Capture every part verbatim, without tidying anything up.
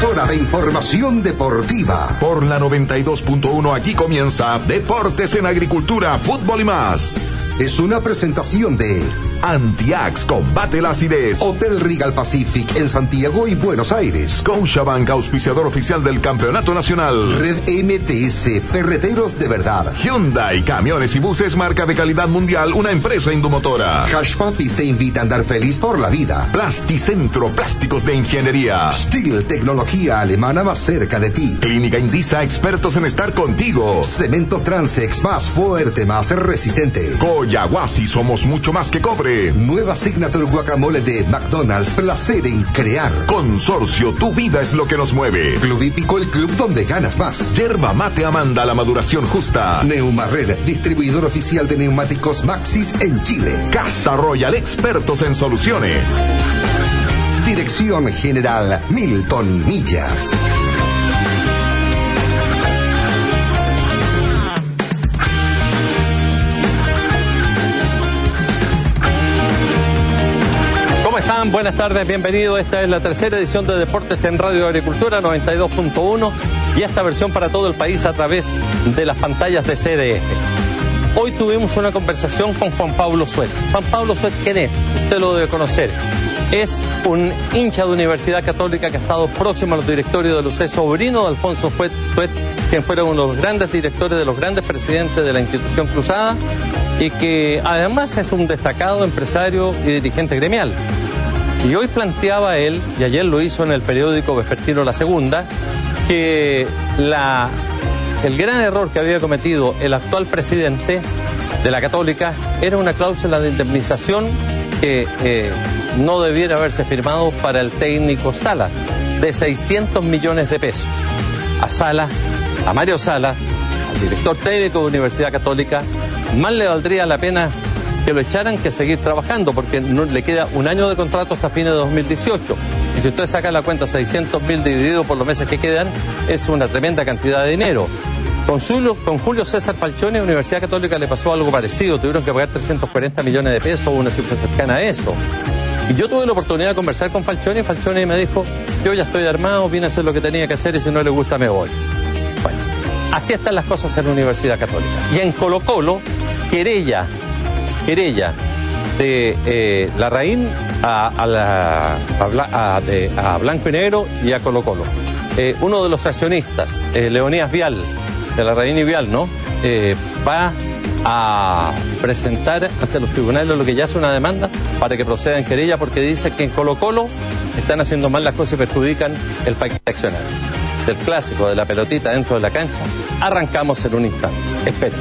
Es hora de información deportiva. Por la noventa y dos punto uno aquí comienza Deportes en Agricultura, Fútbol y más. Es una presentación de Antiax, combate la acidez. Hotel Regal Pacific en Santiago y Buenos Aires. Scotiabank, auspiciador oficial del Campeonato Nacional. Red M T S, ferreteros de verdad. Hyundai, camiones y buses, marca de calidad mundial, una empresa indumotora. Hush Puppies te invita a andar feliz por la vida. Plasticentro, plásticos de ingeniería. Steel, tecnología alemana más cerca de ti. Clínica Indisa, expertos en estar contigo. Cemento Transex, más fuerte, más resistente. Coyahuasi, somos mucho más que cobre. Nueva Signature Guacamole de McDonald's, placer en crear. Consorcio, tu vida es lo que nos mueve. Club Hípico, el club donde ganas más. Yerba Mate Amanda, la maduración justa. Neumared, distribuidor oficial de neumáticos Maxxis en Chile. Casa Royal, expertos en soluciones. Dirección General Milton Millas. Buenas tardes, bienvenidos. Esta es la tercera edición de Deportes en Radio Agricultura noventa y dos punto uno y esta versión para todo el país a través de las pantallas de C D F. Hoy tuvimos una conversación con Juan Pablo Suet. Juan Pablo Suet, ¿quién es? Usted lo debe conocer. Es un hincha de Universidad Católica que ha estado próximo a los directorios de Lucé, sobrino de Alfonso Suet, Suet, quien fuera uno de los grandes directores, de los grandes presidentes de la institución cruzada y que además es un destacado empresario y dirigente gremial. Y hoy planteaba él, y ayer lo hizo en el periódico vespertino La Segunda, que la, el gran error que había cometido el actual presidente de la Católica era una cláusula de indemnización que eh, no debiera haberse firmado para el técnico Salas, de seiscientos millones de pesos. A Salas, a Mario Salas, al director técnico de Universidad Católica, más le valdría la pena que lo echaran que seguir trabajando, porque no, le queda un año de contrato hasta fines de dos mil dieciocho. Y si usted saca la cuenta, seiscientos mil dividido por los meses que quedan, es una tremenda cantidad de dinero. Con, Julio, con Julio César Falcioni, Universidad Católica le pasó algo parecido. Tuvieron que pagar trescientos cuarenta millones de pesos, una cifra cercana a eso. Y yo tuve la oportunidad de conversar con Falcioni, y Falcioni me dijo, yo ya estoy armado, vine a hacer lo que tenía que hacer y si no le gusta me voy. Bueno, así están las cosas en la Universidad Católica. Y en Colo Colo, querella querella de eh, Larraín a, a, la, a, a, de, a Blanco y Negro y a Colo Colo. Eh, uno de los accionistas, eh, Leonías Vial, de Larraín y Vial, ¿no? Eh, va a presentar ante los tribunales lo que ya es una demanda para que proceda en querella, porque dice que en Colo Colo están haciendo mal las cosas y perjudican el paquete accionario. Del clásico de la pelotita dentro de la cancha, arrancamos en un instante. Esperen.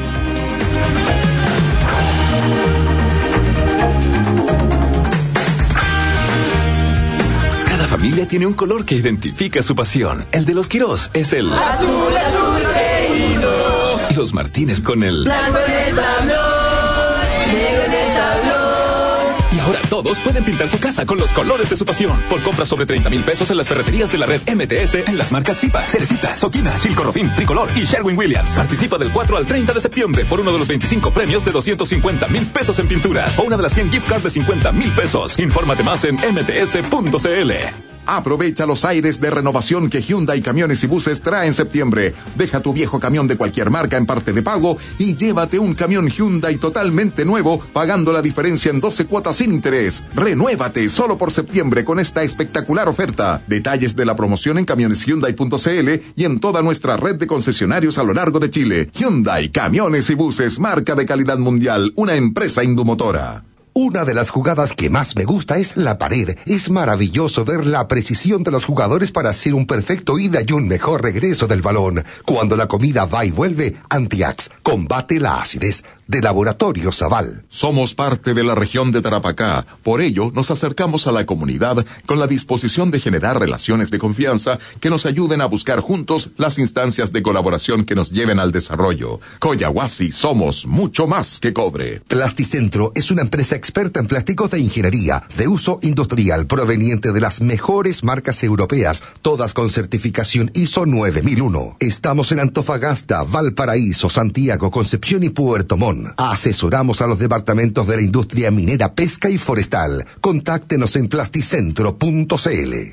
Cada familia tiene un color que identifica su pasión. El de los Quirós es el azul, azul querido. Y los Martínez con el blanco en el tablón, negro en el tablón. Y ahora todos pueden pintar su casa con los colores de su pasión. Por compras sobre treinta mil pesos en las ferreterías de la red M T S en las marcas Zipa, Cerecita, Soquina, Chilcorrofín, Tricolor y Sherwin-Williams. Participa del cuatro al treinta de septiembre por uno de los veinticinco premios de doscientos cincuenta mil pesos en pinturas o una de las cien gift cards de cincuenta mil pesos. Infórmate más en m t s punto c l. Aprovecha los aires de renovación que Hyundai Camiones y Buses trae en septiembre. Deja tu viejo camión de cualquier marca en parte de pago y llévate un camión Hyundai totalmente nuevo, pagando la diferencia en doce cuotas sin interés. Renuévate solo por septiembre con esta espectacular oferta. Detalles de la promoción en camiones hyundai punto c l y en toda nuestra red de concesionarios a lo largo de Chile. Hyundai Camiones y Buses, marca de calidad mundial, una empresa indumotora. Una de las jugadas que más me gusta es la pared. Es maravilloso ver la precisión de los jugadores para hacer un perfecto ida y un mejor regreso del balón. Cuando la comida va y vuelve, Antiax combate la acidez. De Laboratorio Zaval. Somos parte de la región de Tarapacá. Por ello, nos acercamos a la comunidad con la disposición de generar relaciones de confianza que nos ayuden a buscar juntos las instancias de colaboración que nos lleven al desarrollo. Coyahuasi, somos mucho más que cobre. Plasticentro es una empresa experta en plásticos de ingeniería, de uso industrial, proveniente de las mejores marcas europeas, todas con certificación I S O nueve mil uno. Estamos en Antofagasta, Valparaíso, Santiago, Concepción y Puerto Montt. Asesoramos a los departamentos de la industria minera, pesca y forestal. Contáctenos en plasticentro punto c l.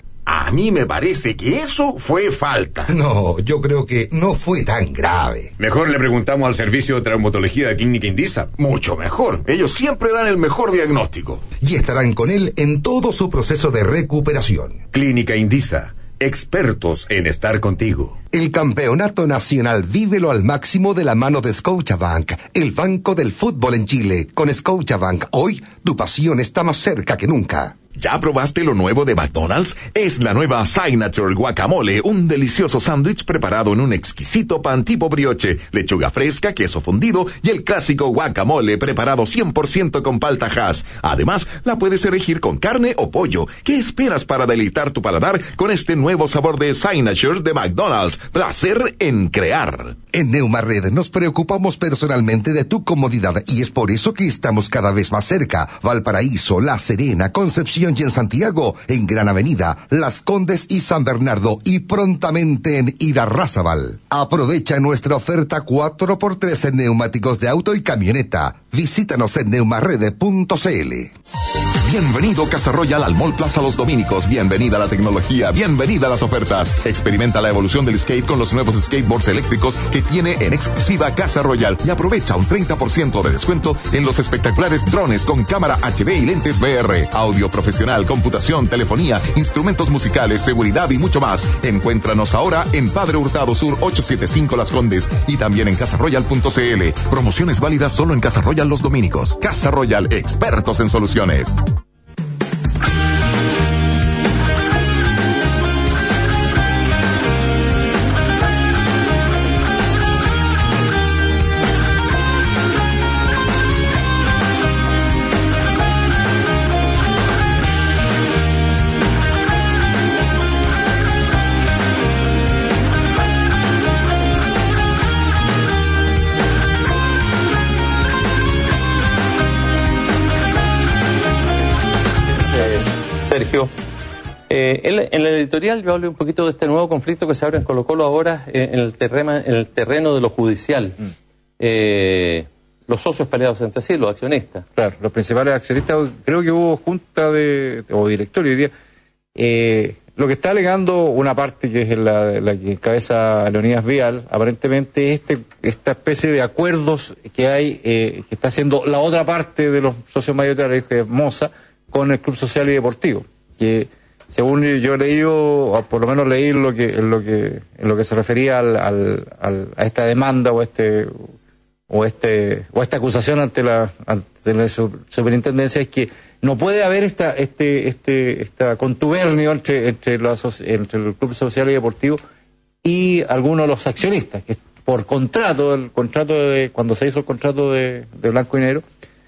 A mí me parece que eso fue falta. No, yo creo que no fue tan grave. Mejor le preguntamos al servicio de traumatología de Clínica Indisa. Mucho mejor. Ellos siempre dan el mejor diagnóstico. Y estarán con él en todo su proceso de recuperación. Clínica Indisa. Expertos en estar contigo. El campeonato nacional vívelo al máximo de la mano de Scotiabank, el banco del fútbol en Chile. Con Scotiabank, hoy tu pasión está más cerca que nunca. ¿Ya probaste lo nuevo de McDonald's? Es la nueva Signature Guacamole, un delicioso sándwich preparado en un exquisito pan tipo brioche, lechuga fresca, queso fundido y el clásico guacamole preparado cien por ciento con palta Hass. Además, la puedes elegir con carne o pollo. ¿Qué esperas para deleitar tu paladar con este nuevo sabor de Signature de McDonald's? Placer en crear. En Neumared nos preocupamos personalmente de tu comodidad y es por eso que estamos cada vez más cerca. Valparaíso, La Serena, Concepción y en Santiago, en Gran Avenida, Las Condes y San Bernardo y prontamente en Irarrázaval. Aprovecha nuestra oferta cuatro por tres en neumáticos de auto y camioneta. Visítanos en neumarred punto c l. Bienvenido Casa Royal al Mall Plaza Los Dominicos. Bienvenida a la tecnología, bienvenida a las ofertas. Experimenta la evolución del skate con los nuevos skateboards eléctricos que tiene en exclusiva Casa Royal y aprovecha un treinta por ciento de descuento en los espectaculares drones con cámara H D y lentes V R, audio profesional, computación, telefonía, instrumentos musicales, seguridad y mucho más. Encuéntranos ahora en Padre Hurtado Sur ochocientos setenta y cinco Las Condes y también en casa royal punto c l. Promociones válidas solo en Casa Royal Los Dominicos. Casa Royal, expertos en soluciones. Sergio, eh, en, en el editorial yo hablé un poquito de este nuevo conflicto que se abre en Colo-Colo ahora eh, en, el terreno, en el terreno de lo judicial. Mm. Eh, los socios peleados entre sí, los accionistas. Claro, los principales accionistas, creo que hubo junta de, o directorio hoy día. Eh, lo que está alegando una parte que es la, la que encabeza Leonidas Vial, aparentemente este, esta especie de acuerdos que hay, eh, que está haciendo la otra parte de los socios mayoritarios, que es Moza, con el Club Social y Deportivo, que según yo he leído, o por lo menos leí lo que, en lo que, en lo que se refería al, al, al, a esta demanda o este, o este, o esta acusación ante la, ante la superintendencia, es que no puede haber esta, este, este, esta contubernio entre, entre los, entre el Club Social y Deportivo y algunos de los accionistas, que por contrato, el contrato de, cuando se hizo el contrato de, de Blanco y Negro,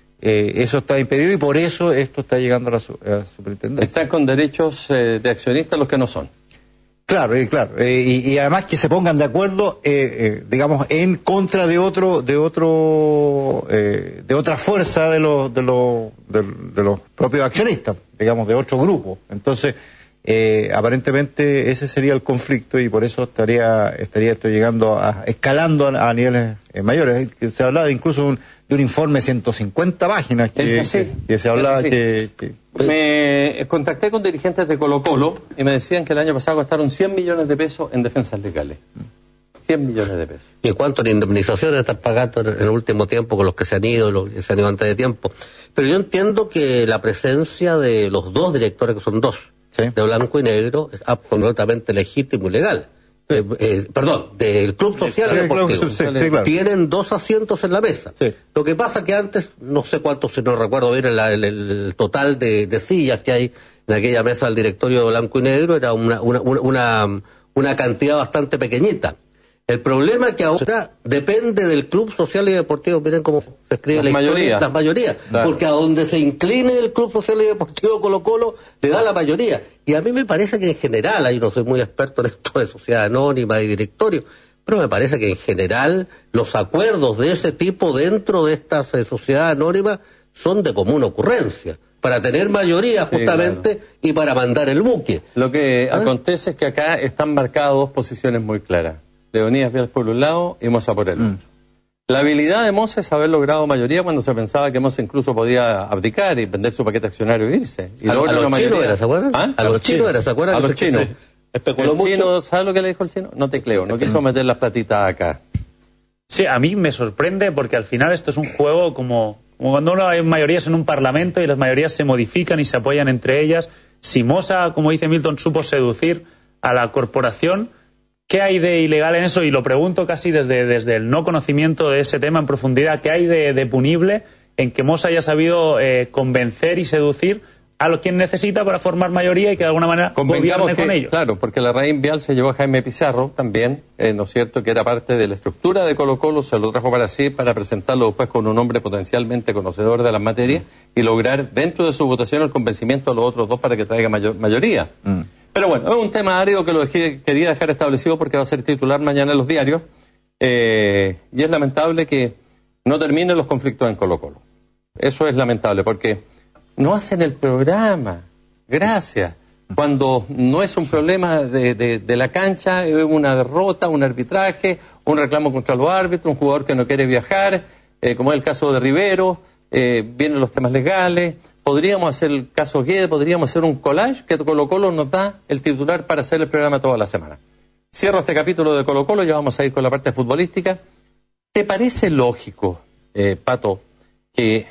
Eh, eso está impedido y por eso esto está llegando a la, su, a la superintendencia. Están con derechos eh, de accionistas los que no son. Claro, eh, claro, eh, y, y además que se pongan de acuerdo, eh, eh, digamos, en contra de otro, de otro, eh, de otra fuerza de los, de los, de, de los propios accionistas, digamos, de otro grupo. Entonces, eh, aparentemente ese sería el conflicto y por eso estaría, estaría esto llegando a, escalando a, a niveles eh, mayores. Se hablaba incluso de un de un informe de ciento cincuenta páginas que, que, que se hablaba que, que... Me contacté con dirigentes de Colo-Colo y me decían que el año pasado gastaron cien millones de pesos en defensas legales. cien millones de pesos. ¿Y en cuánto en indemnizaciones están pagando en el último tiempo con los que se han ido, los que se han ido antes de tiempo? Pero yo entiendo que la presencia de los dos directores, que son dos, ¿sí?, de Blanco y Negro, es absolutamente legítimo y legal. Eh, eh, perdón, del Club Social sí, y Deportivo. Sí, sí, claro. Tienen dos asientos en la mesa. Sí. Lo que pasa que antes, no sé cuántos, si no recuerdo bien, el, el, el total de, de sillas que hay en aquella mesa del directorio de Blanco y Negro era una, una, una, una cantidad bastante pequeñita. El problema es que ahora depende del Club Social y Deportivo, miren cómo se escribe la historia, las mayorías, claro, porque a donde se incline el Club Social y Deportivo Colo-Colo le da la mayoría. Y a mí me parece que en general, ahí no soy muy experto en esto de sociedad anónima y directorio, pero me parece que en general los acuerdos de ese tipo dentro de estas eh, sociedades anónimas son de común ocurrencia, para tener mayoría justamente, sí, claro, y para mandar el buque. Lo que ¿Ah? acontece es que acá están marcadas dos posiciones muy claras. Leonidas Vial por un lado y Moza por el otro. Mm. La habilidad de Mosa es haber logrado mayoría cuando se pensaba que Mosa incluso podía abdicar y vender su paquete accionario e irse. Y a, logra a los una chinos mayoría. era, ¿se acuerdan? ¿Ah? A, a los, los chinos era, ¿se acuerdan? A los chinos. Sí. Especuló el mucho. chino, ¿sabes lo que le dijo el chino? No te creo, no quiso meter las platitas acá. Sí, a mí me sorprende porque al final esto es un juego como, como cuando uno hay mayorías en un parlamento y las mayorías se modifican y se apoyan entre ellas. Si Mosa, como dice Milton, supo seducir a la corporación, ¿qué hay de ilegal en eso? Y lo pregunto casi desde, desde el no conocimiento de ese tema en profundidad. ¿Qué hay de, de punible en que Mosa haya sabido eh, convencer y seducir a lo quien necesita para formar mayoría y que de alguna manera gobierne con ellos? Claro, porque la raíz vial se llevó a Jaime Pizarro también, eh, ¿no es cierto?, que era parte de la estructura de Colo Colo, se lo trajo para sí, para presentarlo después con un hombre potencialmente conocedor de las materias y lograr dentro de su votación el convencimiento a los otros dos para que traiga mayor, mayoría. Mm. Pero bueno, es un tema árido que lo dejé, quería dejar establecido porque va a ser titular mañana en los diarios, eh, y es lamentable que no terminen los conflictos en Colo Colo. Eso es lamentable porque no hacen el programa, gracias, cuando no es un problema de, de, de la cancha, es una derrota, un arbitraje, un reclamo contra los árbitros, un jugador que no quiere viajar, eh, como es el caso de Rivero, eh, vienen los temas legales. Podríamos hacer el caso Guedes, podríamos hacer un collage que Colo Colo nos da el titular para hacer el programa toda la semana. Cierro este capítulo de Colo Colo, ya vamos a ir con la parte futbolística. ¿Te parece lógico, eh, Pato, que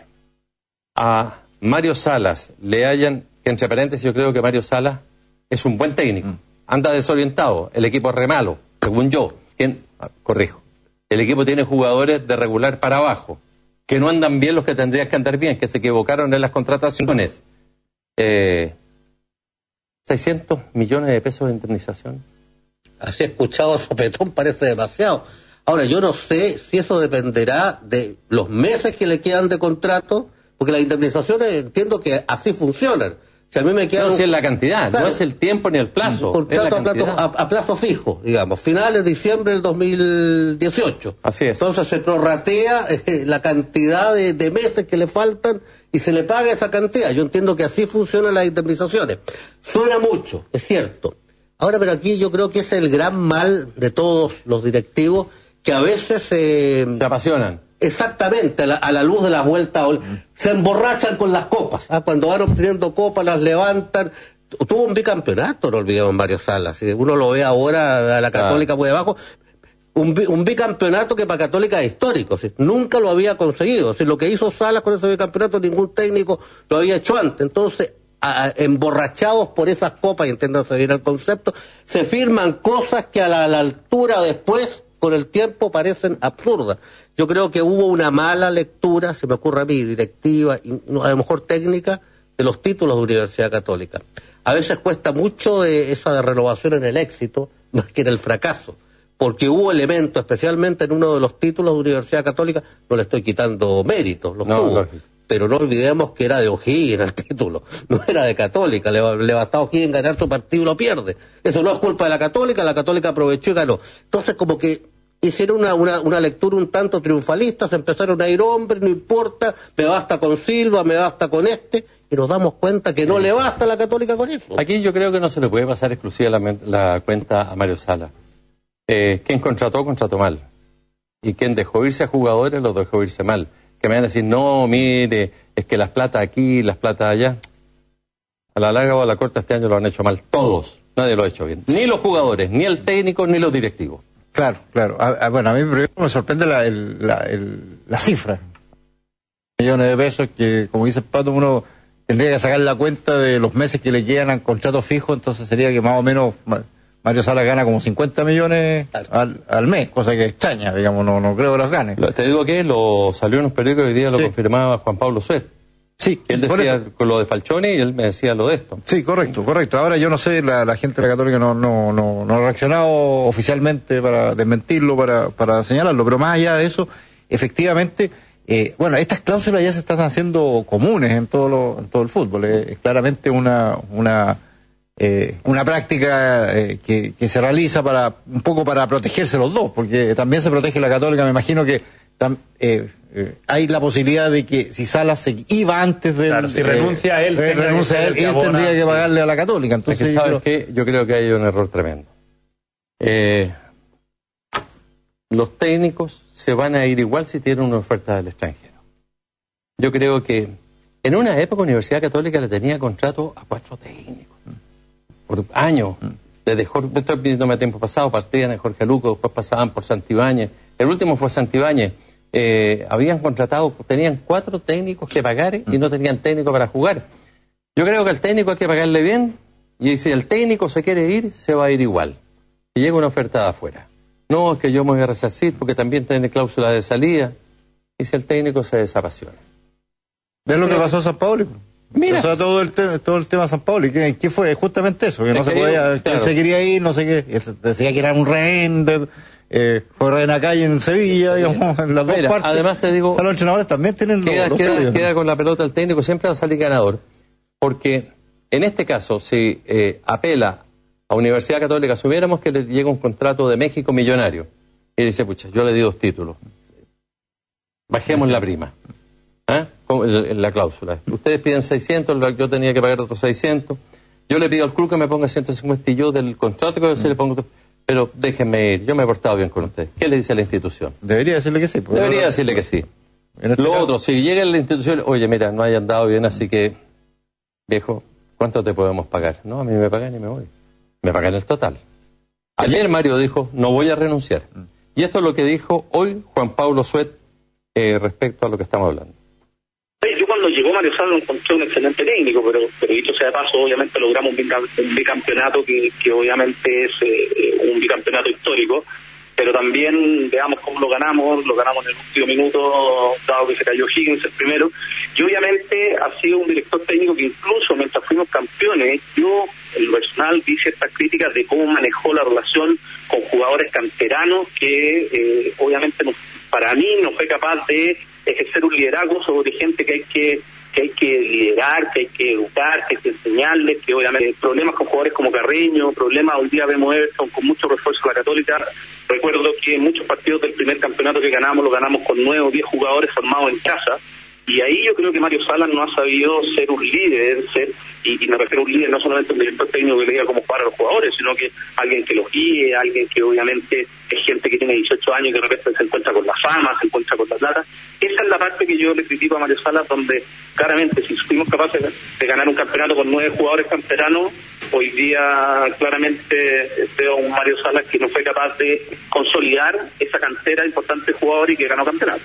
a Mario Salas le hayan, que entre paréntesis yo creo que Mario Salas es un buen técnico, anda desorientado, el equipo es re malo, según yo, ¿quién? Ah, corrijo, el equipo tiene jugadores de regular para abajo, que no andan bien los que tendrían que andar bien, que se equivocaron en las contrataciones. Eh, seiscientos millones de pesos de indemnización. Así escuchado a sopetón parece demasiado. Ahora, yo no sé si eso dependerá de los meses que le quedan de contrato, porque las indemnizaciones entiendo que así funcionan. Si a mí me quedan... No, si es la cantidad, claro, no es el tiempo ni el plazo. Un contrato a plazo, a, a plazo fijo, digamos, finales de diciembre del dos mil dieciocho. Así es. Entonces se prorratea eh, la cantidad de, de meses que le faltan y se le paga esa cantidad. Yo entiendo que así funcionan las indemnizaciones. Suena mucho, es cierto. Ahora, pero aquí yo creo que es el gran mal de todos los directivos, que a veces eh, se apasionan. Exactamente, a la, a la luz de las vueltas, se emborrachan con las copas, ¿ah? Cuando van obteniendo copas, las levantan. Tuvo un bicampeonato, no olvidemos, Mario Salas, si uno lo ve ahora a la Católica muy abajo, un, un bicampeonato que para Católica es histórico, ¿sí? Nunca lo había conseguido, ¿sí? Lo que hizo Salas con ese bicampeonato ningún técnico lo había hecho antes, entonces a, a, emborrachados por esas copas, y entiéndase bien el concepto, se firman cosas que a la, a la altura después, con el tiempo, parecen absurdas. Yo creo que hubo una mala lectura, se me ocurre a mí, directiva, y a lo mejor técnica, de los títulos de Universidad Católica. A veces cuesta mucho eh, esa de renovación en el éxito, más que en el fracaso, porque hubo elementos, especialmente en uno de los títulos de Universidad Católica, no le estoy quitando méritos, los no, tuvo, lógico. Pero no olvidemos que era de O'Higgins el título, no era de Católica, le, le bastaba a O'Higgins ganar su partido y lo pierde. Eso no es culpa de la Católica, la Católica aprovechó y ganó. Entonces como que hicieron una, una, una lectura un tanto triunfalista, se empezaron a ir hombres, no importa, me basta con Silva, me basta con este, y nos damos cuenta que no sí. le basta a la Católica con eso. Aquí yo creo que no se le puede pasar exclusivamente la cuenta a Mario Sala. Eh, quien contrató, contrató mal. Y quien dejó irse a jugadores, los dejó irse mal. Que me van a decir, no, mire, es que las platas aquí, las platas allá. A la larga o a la corta este año lo han hecho mal todos. Nadie lo ha hecho bien. Ni los jugadores, ni el técnico, ni los directivos. Claro, claro. A, a, bueno, a mí me sorprende la, el, la, el, la cifra. Millones de pesos que, como dice el Pato, uno tendría que sacar la cuenta de los meses que le quedan al contrato fijo, entonces sería que más o menos Mario Salas gana como cincuenta millones claro. al, al mes, cosa que extraña, digamos, no, no creo que los gane. Te digo que lo salió en un periódico y hoy día lo sí. confirmaba Juan Pablo Suet. Sí, él decía con lo de Falcioni y él me decía lo de esto. Sí, correcto, correcto. Ahora yo no sé, la, la gente de la Católica no, no, no, no ha reaccionado oficialmente para desmentirlo, para, para señalarlo, pero más allá de eso, efectivamente, eh, bueno, estas cláusulas ya se están haciendo comunes en todo, lo, en todo el fútbol. Eh, es claramente una, una, eh, una práctica eh, que, que se realiza para un poco para protegerse los dos, porque también se protege la Católica, me imagino que tam, eh, Eh, hay la posibilidad de que si Salas se iba antes de claro, si renuncia a él, eh, renuncia a él, él abona, tendría que pagarle sí. a la Católica. Entonces, es que, ¿sabes qué? Yo creo que hay un error tremendo. Eh, los técnicos se van a ir igual si tienen una oferta del extranjero. Yo creo que en una época Universidad Católica le tenía contrato a cuatro técnicos por años. Desde Jorge, estoy pidiéndome a tiempo pasado, partían en Jorge Luco, después pasaban por Santibáñez. El último fue Santibáñez. Eh, habían contratado, tenían cuatro técnicos que pagar y no tenían técnico para jugar. Yo creo que al técnico hay que pagarle bien, y si el técnico se quiere ir, se va a ir igual. Y llega una oferta de afuera. No, es que yo me voy a resarcir porque también tiene cláusula de salida. Y si el técnico se desapasiona. ¿Ves lo que pasó en San Paolo? Mira. O sea, todo el, te todo el tema de San Paolo. ¿Qué, ¿Qué fue? Justamente eso. Que no se podía, claro. Él se quería ir, no sé qué. Y él decía que era un rehén. De, eh, fue rehén acá y en Sevilla, digamos, en las dos Mira, partes. Además te digo. O sea, los entrenadores también tienen queda, los, los queda, suyos, queda ¿no? con la pelota el técnico, siempre va a salir ganador. Porque en este caso, si eh, apela a Universidad Católica, supiéramos que le llega un contrato de México millonario. Y dice, pucha, yo le di dos títulos. Bajemos la prima. ¿Eh? La cláusula. Ustedes piden seiscientos, yo tenía que pagar otros seiscientos. Yo le pido al club que me ponga ciento cincuenta y yo del contrato que se le pongo. Pero déjenme ir, yo me he portado bien con ustedes. ¿Qué le dice a la institución? Debería decirle que sí. Debería decirle que sí. Este Lo caso... otro, si llega la institución, oye, mira, no hayan dado bien, así que, viejo, ¿cuánto te podemos pagar? No, a mí me pagan y me voy. Me pagan el total. Ayer Mario dijo, no voy a renunciar. Y esto es lo que dijo hoy Juan Pablo Suet eh, respecto a lo que estamos hablando. Yo cuando llegó Mario Sala lo encontré un excelente técnico, pero, pero dicho sea de paso, obviamente logramos un bicampeonato que, que obviamente es eh, un bicampeonato histórico, pero también veamos cómo lo ganamos, lo ganamos en el último minuto, dado que se cayó Higgins el primero, y obviamente ha sido un director técnico que incluso mientras fuimos campeones, yo en lo personal vi ciertas críticas de cómo manejó la relación con jugadores canteranos que eh, obviamente no, para mí no fue capaz de ejercer un liderazgo sobre gente que hay que que hay que liderar, que hay que educar, que hay que enseñarles, que obviamente problemas con jugadores como Carreño, problemas hoy día vemos Everton con mucho refuerzo a la Católica. Recuerdo que muchos partidos del primer campeonato que ganamos lo ganamos con nueve o diez jugadores formados en casa, y ahí yo creo que Mario Salas no ha sabido ser un líder, ser y, y me refiero a un líder no solamente un director técnico que le diga cómo jugar a los jugadores, sino que alguien que los guíe, alguien que obviamente es gente que tiene dieciocho años y que de repente se encuentra con la fama, se encuentra con la plata. Esa es la parte que yo le critico a Mario Salas, donde claramente si fuimos capaces de ganar un campeonato con nueve jugadores canteranos, hoy día claramente veo a un Mario Salas que no fue capaz de consolidar esa cantera importante de jugadores y que ganó campeonato.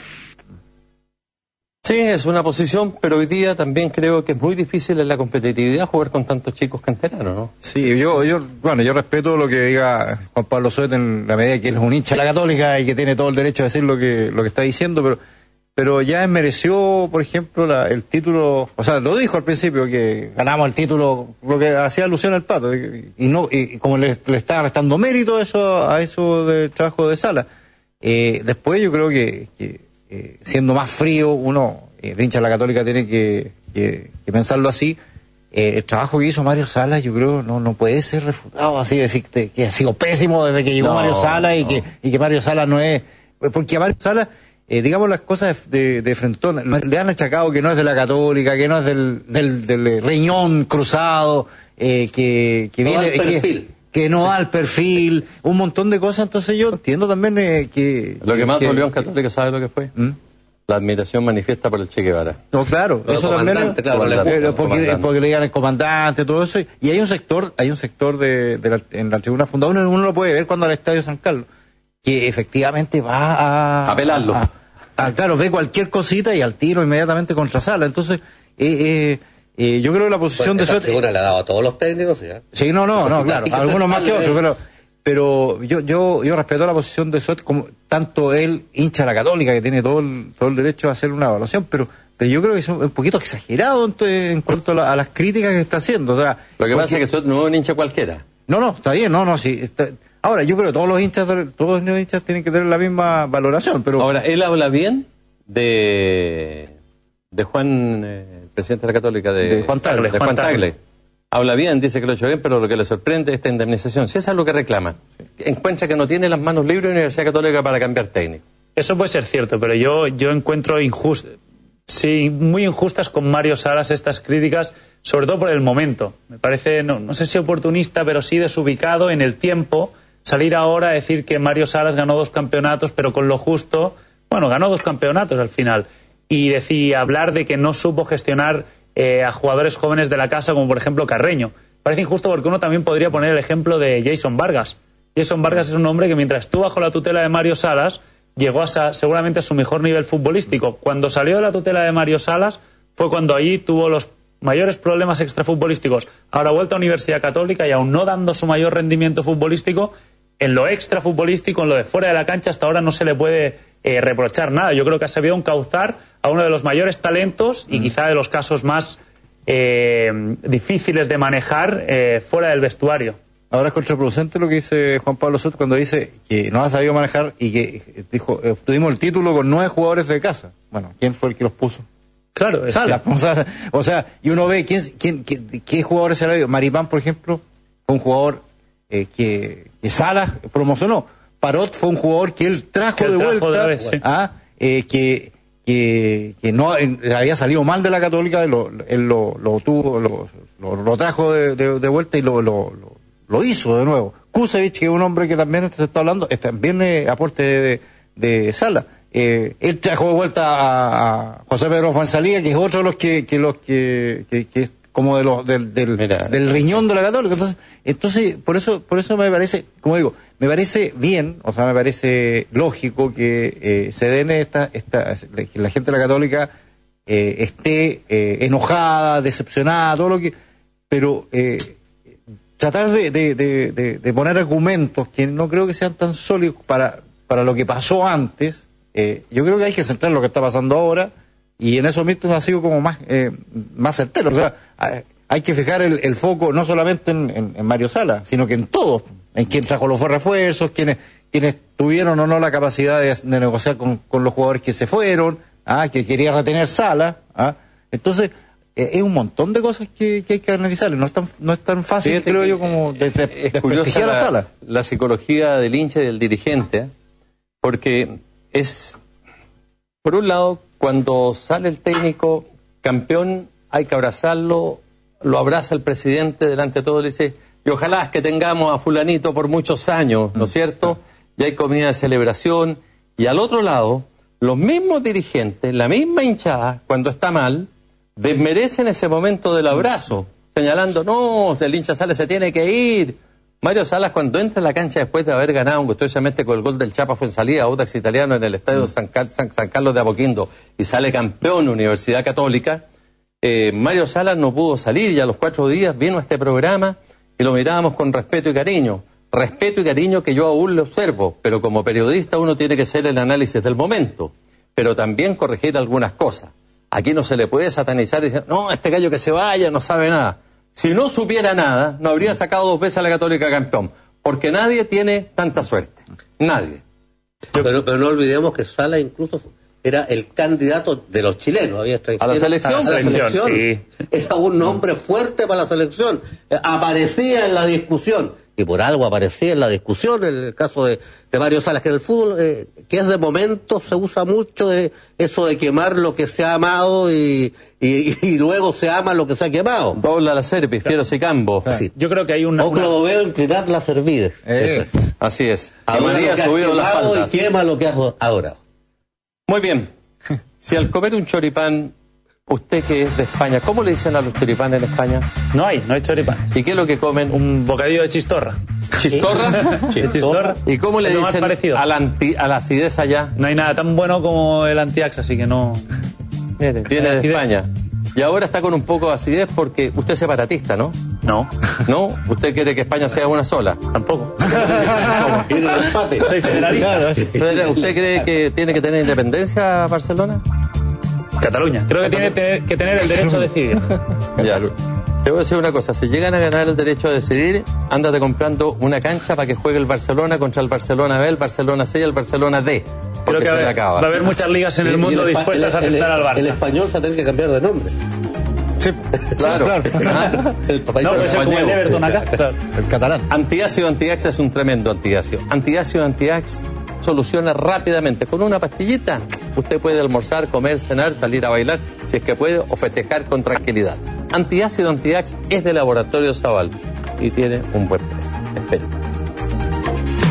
Sí, es una posición, pero hoy día también creo que es muy difícil en la competitividad jugar con tantos chicos canteranos, ¿no? Sí, yo, yo, bueno, yo respeto lo que diga Juan Pablo Suet en la medida que él es un hincha de la Católica y que tiene todo el derecho a decir lo que, lo que está diciendo, pero, pero ya mereció, por ejemplo, la, el título, o sea, lo dijo al principio que ganamos el título, lo que hacía alusión al Pato, y, y no, y como le, le está restando mérito a eso, a eso del trabajo de Sala. Eh, después yo creo que, que Eh, siendo más frío, uno, eh, el hincha de la Católica tiene que, que, que pensarlo así. Eh, el trabajo que hizo Mario Salas, yo creo, no no puede ser refutado así, decir que, que ha sido pésimo desde que llegó no, Mario Salas y, no. que, y que Mario Salas no es. Porque a Mario Salas, eh, digamos las cosas de, de frentón, le han achacado que no es de la Católica, que no es del, del, del riñón cruzado, eh, que, que no viene. Que, que no da el perfil, un montón de cosas, entonces yo entiendo también eh, que... Lo que más que, dolió en Católica, ¿sabe lo que fue? ¿Mm? La admiración manifiesta por el Che Guevara. No, claro, Pero eso también es, claro, le gusta, porque, porque le digan el comandante, todo eso, y hay un sector, hay un sector de, de la, en la tribuna fundadora, uno, uno lo puede ver cuando al Estadio San Carlos, que efectivamente va a... A pelarlo. A, a, claro, ve cualquier cosita y al tiro inmediatamente contra Sala, entonces... Eh, eh, Eh, yo creo que la posición pues de Suet... tribuna le ha dado a todos los técnicos, ¿sí? Sí, no, no, no, claro, algunos más que otros, pero, pero yo, yo, yo respeto la posición de Suet, como tanto él, hincha de la Católica, que tiene todo el, todo el derecho a hacer una evaluación, pero, pero yo creo que es un, un poquito exagerado en, en cuanto a, la, a las críticas que está haciendo. O sea, lo que porque, pasa es que Suet no es un hincha cualquiera. No, no, está bien, no, no, sí. Está, ahora, yo creo que todos los hinchas, todos los hinchas tienen que tener la misma valoración, pero... Ahora, él habla bien de, de Juan... Eh, presidente de la Católica de, de Juan Tagle. De Juan Tagle. Habla bien, dice que lo ha hecho bien, pero lo que le sorprende es esta indemnización. Si eso es lo que reclama, sí. Encuentra que no tiene las manos libres la Universidad Católica para cambiar técnico. Eso puede ser cierto, pero yo, yo encuentro injust, sí, muy injustas con Mario Salas estas críticas, sobre todo por el momento. Me parece, no, no sé si oportunista, pero sí desubicado en el tiempo salir ahora a decir que Mario Salas ganó dos campeonatos, pero con lo justo, bueno, ganó dos campeonatos al final, y decir, hablar de que no supo gestionar eh, a jugadores jóvenes de la casa, como por ejemplo Carreño. Parece injusto porque uno también podría poner el ejemplo de Jason Vargas. Jason Vargas es un hombre que mientras estuvo bajo la tutela de Mario Salas, llegó a sa- seguramente a su mejor nivel futbolístico. Cuando salió de la tutela de Mario Salas, fue cuando allí tuvo los mayores problemas extrafutbolísticos. Ahora ha vuelto a Universidad Católica y aún no dando su mayor rendimiento futbolístico, en lo extrafutbolístico, en lo de fuera de la cancha, hasta ahora no se le puede eh, reprochar nada. Yo creo que ha sabido encauzar a uno de los mayores talentos y mm. quizá de los casos más eh, difíciles de manejar eh, fuera del vestuario. Ahora es contraproducente lo que dice Juan Pablo Soto cuando dice que no ha sabido manejar y que dijo, obtuvimos el título con nueve jugadores de casa. Bueno, ¿quién fue el que los puso? Claro, es Salas. que... O sea, o sea, y uno ve quién, quién, qué, qué jugadores se le ha ido. Maripán, por ejemplo, fue un jugador eh, que, que Salas promocionó. Parot fue un jugador que él trajo que de trajo vuelta, de vez, sí. ah, eh, que, que, que no eh, había salido mal de la Católica, lo, él lo, lo tuvo, lo, lo, lo trajo de, de, de vuelta y lo, lo, lo, lo hizo de nuevo. Kusevich, que es un hombre que también se está hablando, es también eh, aporte de, de, de Sala. Eh, él trajo de vuelta a, a José Pedro Fuenzalía, que es otro de los que, que los que, que, que es como de los del, del, del riñón de la Católica. Entonces, entonces por eso, por eso me parece, como digo, me parece bien, o sea, me parece lógico que eh, se den esta, esta, que la gente de la Católica eh, esté eh, enojada, decepcionada, todo lo que, pero eh, tratar de, de, de, de, de poner argumentos que no creo que sean tan sólidos para, para lo que pasó antes. Eh, yo creo que hay que centrar lo que está pasando ahora y en eso mismo ha sido como más eh, más certero. O sea, hay que fijar el, el foco no solamente en, en, en Mario Salas, sino que en todos, en quien trajo los refuerzos, quienes quienes tuvieron o no la capacidad de, de negociar con, con los jugadores que se fueron, ah, que quería retener Salas. Ah. Entonces, eh, es un montón de cosas que, que hay que analizar. No es tan, no es tan fácil, Fíjate creo yo, como de, de, es desprestigiar a Salas. La, la psicología del hincha y del dirigente, porque es, por un lado, cuando sale el técnico campeón, hay que abrazarlo, lo abraza el presidente delante de todos, le dice, y ojalá que tengamos a fulanito por muchos años, ¿no es cierto? Y hay comida de celebración, y al otro lado, los mismos dirigentes, la misma hinchada, cuando está mal, desmerecen ese momento del abrazo, señalando, no, el hincha Salas se tiene que ir. Mario Salas, cuando entra en la cancha después de haber ganado gustosamente con el gol del Chapa Fuenzalía, Audax Italiano en el estadio San, Car San, San Carlos de Apoquindo, y sale campeón Universidad Católica, eh, Mario Salas no pudo salir y a los cuatro días vino a este programa y lo mirábamos con respeto y cariño. Respeto y cariño que yo aún le observo, pero como periodista uno tiene que hacer el análisis del momento, pero también corregir algunas cosas. Aquí no se le puede satanizar y decir, no, este gallo que se vaya no sabe nada. Si no supiera nada, no habría sacado dos veces a la Católica campeón, porque nadie tiene tanta suerte, nadie. Pero, pero no olvidemos que Salas incluso era el candidato de los chilenos, había a la selección, a la selección, selección. Sí. Era un nombre fuerte para la selección, aparecía en la discusión, y por algo aparecía en la discusión, en el caso de, de Mario Salas, que en el fútbol, eh, que es de momento, se usa mucho de eso de quemar lo que se ha amado y, y, y luego se ama lo que se ha quemado. Dobla la cerviz, Fieros y Cambo. Sí. Yo creo que hay una... O Clodoveo inclinar la cerviz. Eh, así es. Ahora lo que has subido las quemado y quema lo que has adorado. Muy bien. Si al comer un choripán, usted que es de España, ¿cómo le dicen a los choripanes en España? No hay, no hay choripán. ¿Y qué es lo que comen? Un bocadillo de chistorra. ¿Chistorra? ¿De chistorra? ¿Y cómo le Es lo más dicen parecido. a la, anti, a la acidez allá? No hay nada tan bueno como el Antiax, así que no... Mire, viene de España. Y ahora está con un poco de acidez porque usted es separatista, ¿no? No. ¿No? ¿Usted quiere que España sea una sola? Tampoco. Tiene el empate. Soy federalista. ¿Usted cree que tiene que tener independencia Barcelona? Cataluña. Creo que tiene tener- que tener el derecho a decidir. Ya. Te voy a decir una cosa, si llegan a ganar el derecho a decidir, ándate comprando una cancha para que juegue el Barcelona contra el Barcelona B, el Barcelona C y el Barcelona D. Creo Porque que se le va, acaba. va a haber muchas ligas en el Y- y mundo el espa- dispuestas a el- el- aceptar al Barça. El español se tiene que cambiar de nombre. Sí, Claro. claro. Ah, El país No, del puede ser como el español. Everton acá. Claro. El catalán. Antiácido Antiax es un tremendo antiácido. Antiácido Antiax soluciona rápidamente. Con una pastillita usted puede almorzar, comer, cenar, salir a bailar, si es que puede, o festejar con tranquilidad. Antiácido Antiax es de Laboratorio Zaval y tiene un buen precio. Espero.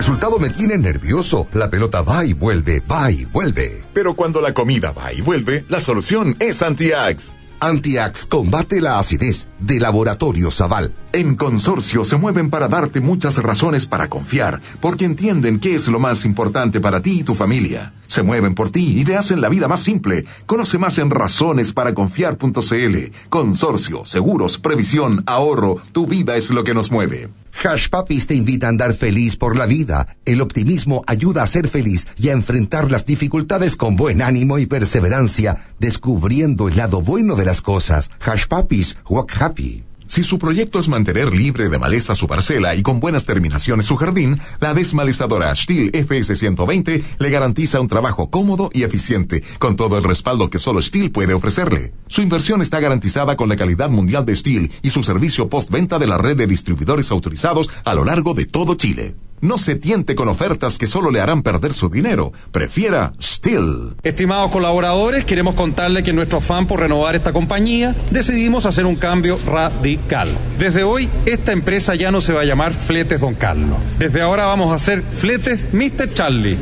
resultado me tiene nervioso. La pelota va y vuelve, va y vuelve. Pero cuando la comida va y vuelve, la solución es Antiax. Antiax combate la acidez, de Laboratorio Zaval. En Consorcio se mueven para darte muchas razones para confiar, porque entienden qué es lo más importante para ti y tu familia. Se mueven por ti y te hacen la vida más simple. Conoce más en razones para confiar punto c l. Consorcio, seguros, previsión, ahorro. Tu vida es lo que nos mueve. Hush Puppies te invita a andar feliz por la vida. El optimismo ayuda a ser feliz y a enfrentar las dificultades con buen ánimo y perseverancia, descubriendo el lado bueno de las cosas. Hush Puppies, walk happy. Si su proyecto es mantener libre de maleza su parcela y con buenas terminaciones su jardín, la desmalezadora Stihl F S ciento veinte le garantiza un trabajo cómodo y eficiente, con todo el respaldo que solo Stihl puede ofrecerle. Su inversión está garantizada con la calidad mundial de Stihl y su servicio postventa de la red de distribuidores autorizados a lo largo de todo Chile. No se tiente con ofertas que solo le harán perder su dinero. Prefiera Stihl. Estimados colaboradores, queremos contarles que en nuestro afán por renovar esta compañía, decidimos hacer un cambio radical. Desde hoy, esta empresa ya no se va a llamar Fletes Don Carlos. Desde ahora vamos a hacer Fletes mister Charlie.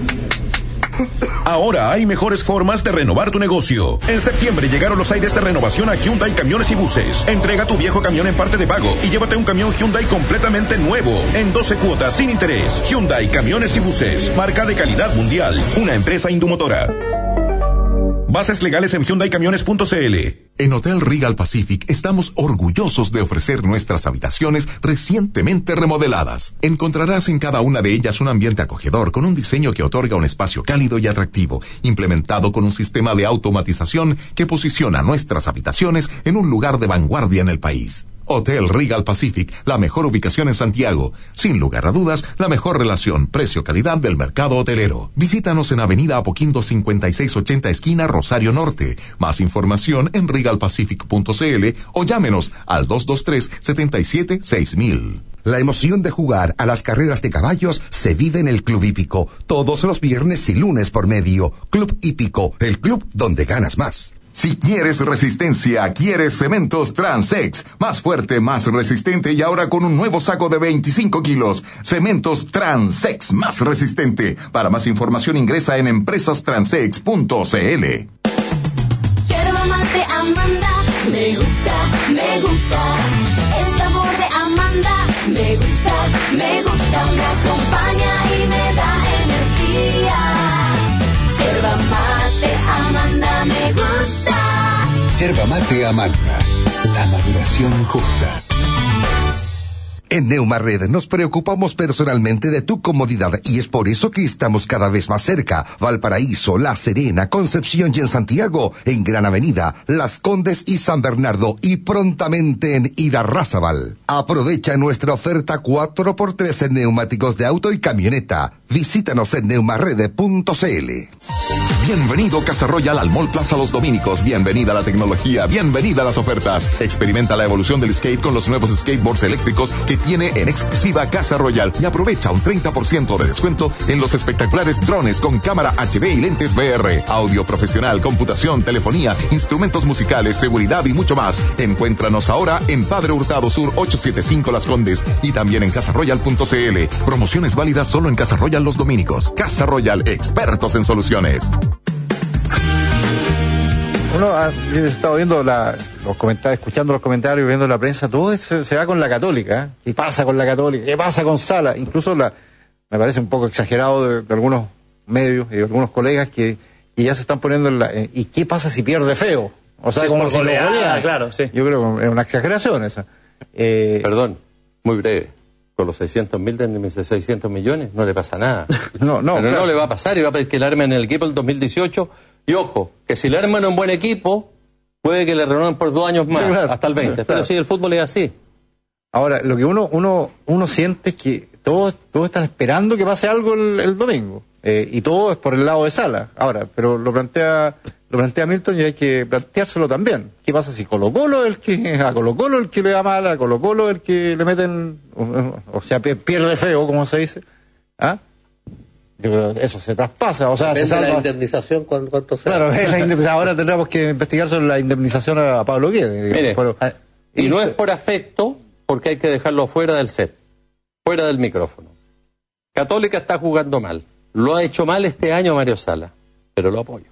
Ahora hay mejores formas de renovar tu negocio. En septiembre llegaron los aires de renovación a Hyundai Camiones y Buses. Entrega tu viejo camión en parte de pago y llévate un camión Hyundai completamente nuevo, en doce cuotas sin interés. Hyundai Camiones y Buses, marca de calidad mundial, una empresa Indumotora. Bases legales en hyundai camiones punto c l. En Hotel Regal Pacific estamos orgullosos de ofrecer nuestras habitaciones recientemente remodeladas. Encontrarás en cada una de ellas un ambiente acogedor con un diseño que otorga un espacio cálido y atractivo, implementado con un sistema de automatización que posiciona nuestras habitaciones en un lugar de vanguardia en el país. Hotel Regal Pacific, la mejor ubicación en Santiago. Sin lugar a dudas, la mejor relación precio-calidad del mercado hotelero. Visítanos en Avenida Apoquindo cincuenta y seis ochenta, esquina Rosario Norte. Más información en regal pacific punto c l o llámenos al dos dos tres, siete siete, seis mil. La emoción de jugar a las carreras de caballos se vive en el Club Hípico, todos los viernes y lunes por medio. Club Hípico, el club donde ganas más. Si quieres resistencia, quieres Cementos Transex. Más fuerte, más resistente y ahora con un nuevo saco de veinticinco kilos. Cementos Transex, más resistente. Para más información ingresa en empresas transex punto c l. Yerba mate Amanda, me gusta, me gusta. El sabor de Amanda, me gusta, me gusta. Me acompaña y me da energía. Yerba mate Amanda, me gusta. Yerba mate Amanda, la maduración justa. En Neumared nos preocupamos personalmente de tu comodidad y es por eso que estamos cada vez más cerca. Valparaíso, La Serena, Concepción y en Santiago, en Gran Avenida, Las Condes y San Bernardo y prontamente en Irarrázaval. Aprovecha nuestra oferta cuatro por tres en neumáticos de auto y camioneta. Visítanos en neumarred punto c l. Bienvenido Casa Royal al Mall Plaza Los Dominicos. Bienvenida a la tecnología, bienvenida a las ofertas. Experimenta la evolución del skate con los nuevos skateboards eléctricos que tiene en exclusiva Casa Royal y aprovecha un treinta por ciento de descuento en los espectaculares drones con cámara H D y lentes V R, audio profesional, computación, telefonía, instrumentos musicales, seguridad y mucho más. Encuéntranos ahora en Padre Hurtado Sur ochocientos setenta y cinco Las Condes y también en casa royal punto c l. Promociones válidas solo en Casa Royal Los Dominicos. Casa Royal, expertos en soluciones. Uno ha estado viendo la, los comentarios, escuchando los comentarios, viendo la prensa, todo se, se va con la Católica. ¿eh? ¿Qué pasa con la Católica? ¿Qué pasa con Sala? Incluso la, me parece un poco exagerado de, de algunos medios y de algunos colegas que, que ya se están poniendo en la... Eh, ¿y qué pasa si pierde feo? O sea, sí, como si goleada, lo golea. Claro, sí. Yo creo que es una exageración esa. Eh, Perdón, muy breve. Con los seiscientos mil de seiscientos millones no le pasa nada. no, no, Pero claro. no le va a pasar y va a pedir que le armen el equipo el dos mil dieciocho. Y ojo, que si le arman un buen equipo, puede que le renueven por dos años más, sí, claro, hasta el veinte. Claro. Pero sí, el fútbol es así. Ahora, lo que uno uno uno siente es que todos, todos están esperando que pase algo el, el domingo. Eh, y todo es por el lado de Sala. Ahora, pero lo plantea lo plantea Milton y hay que planteárselo también. ¿Qué pasa si Colo Colo el que a Colo Colo el que le da mal, a Colo Colo el que le meten, o sea, pierde feo, como se dice? ¿Ah? Eso se traspasa, o sea, Depende se salva. de la indemnización, ¿cuánto, cuánto sea? Claro, es la indemnización. Ahora tendremos que investigar sobre la indemnización a Pablo Guedes. Mire, pero, y listo. no es por afecto, porque hay que dejarlo fuera del set, fuera del micrófono. Católica está jugando mal. Lo ha hecho mal este año Mario Sala, pero lo apoyo.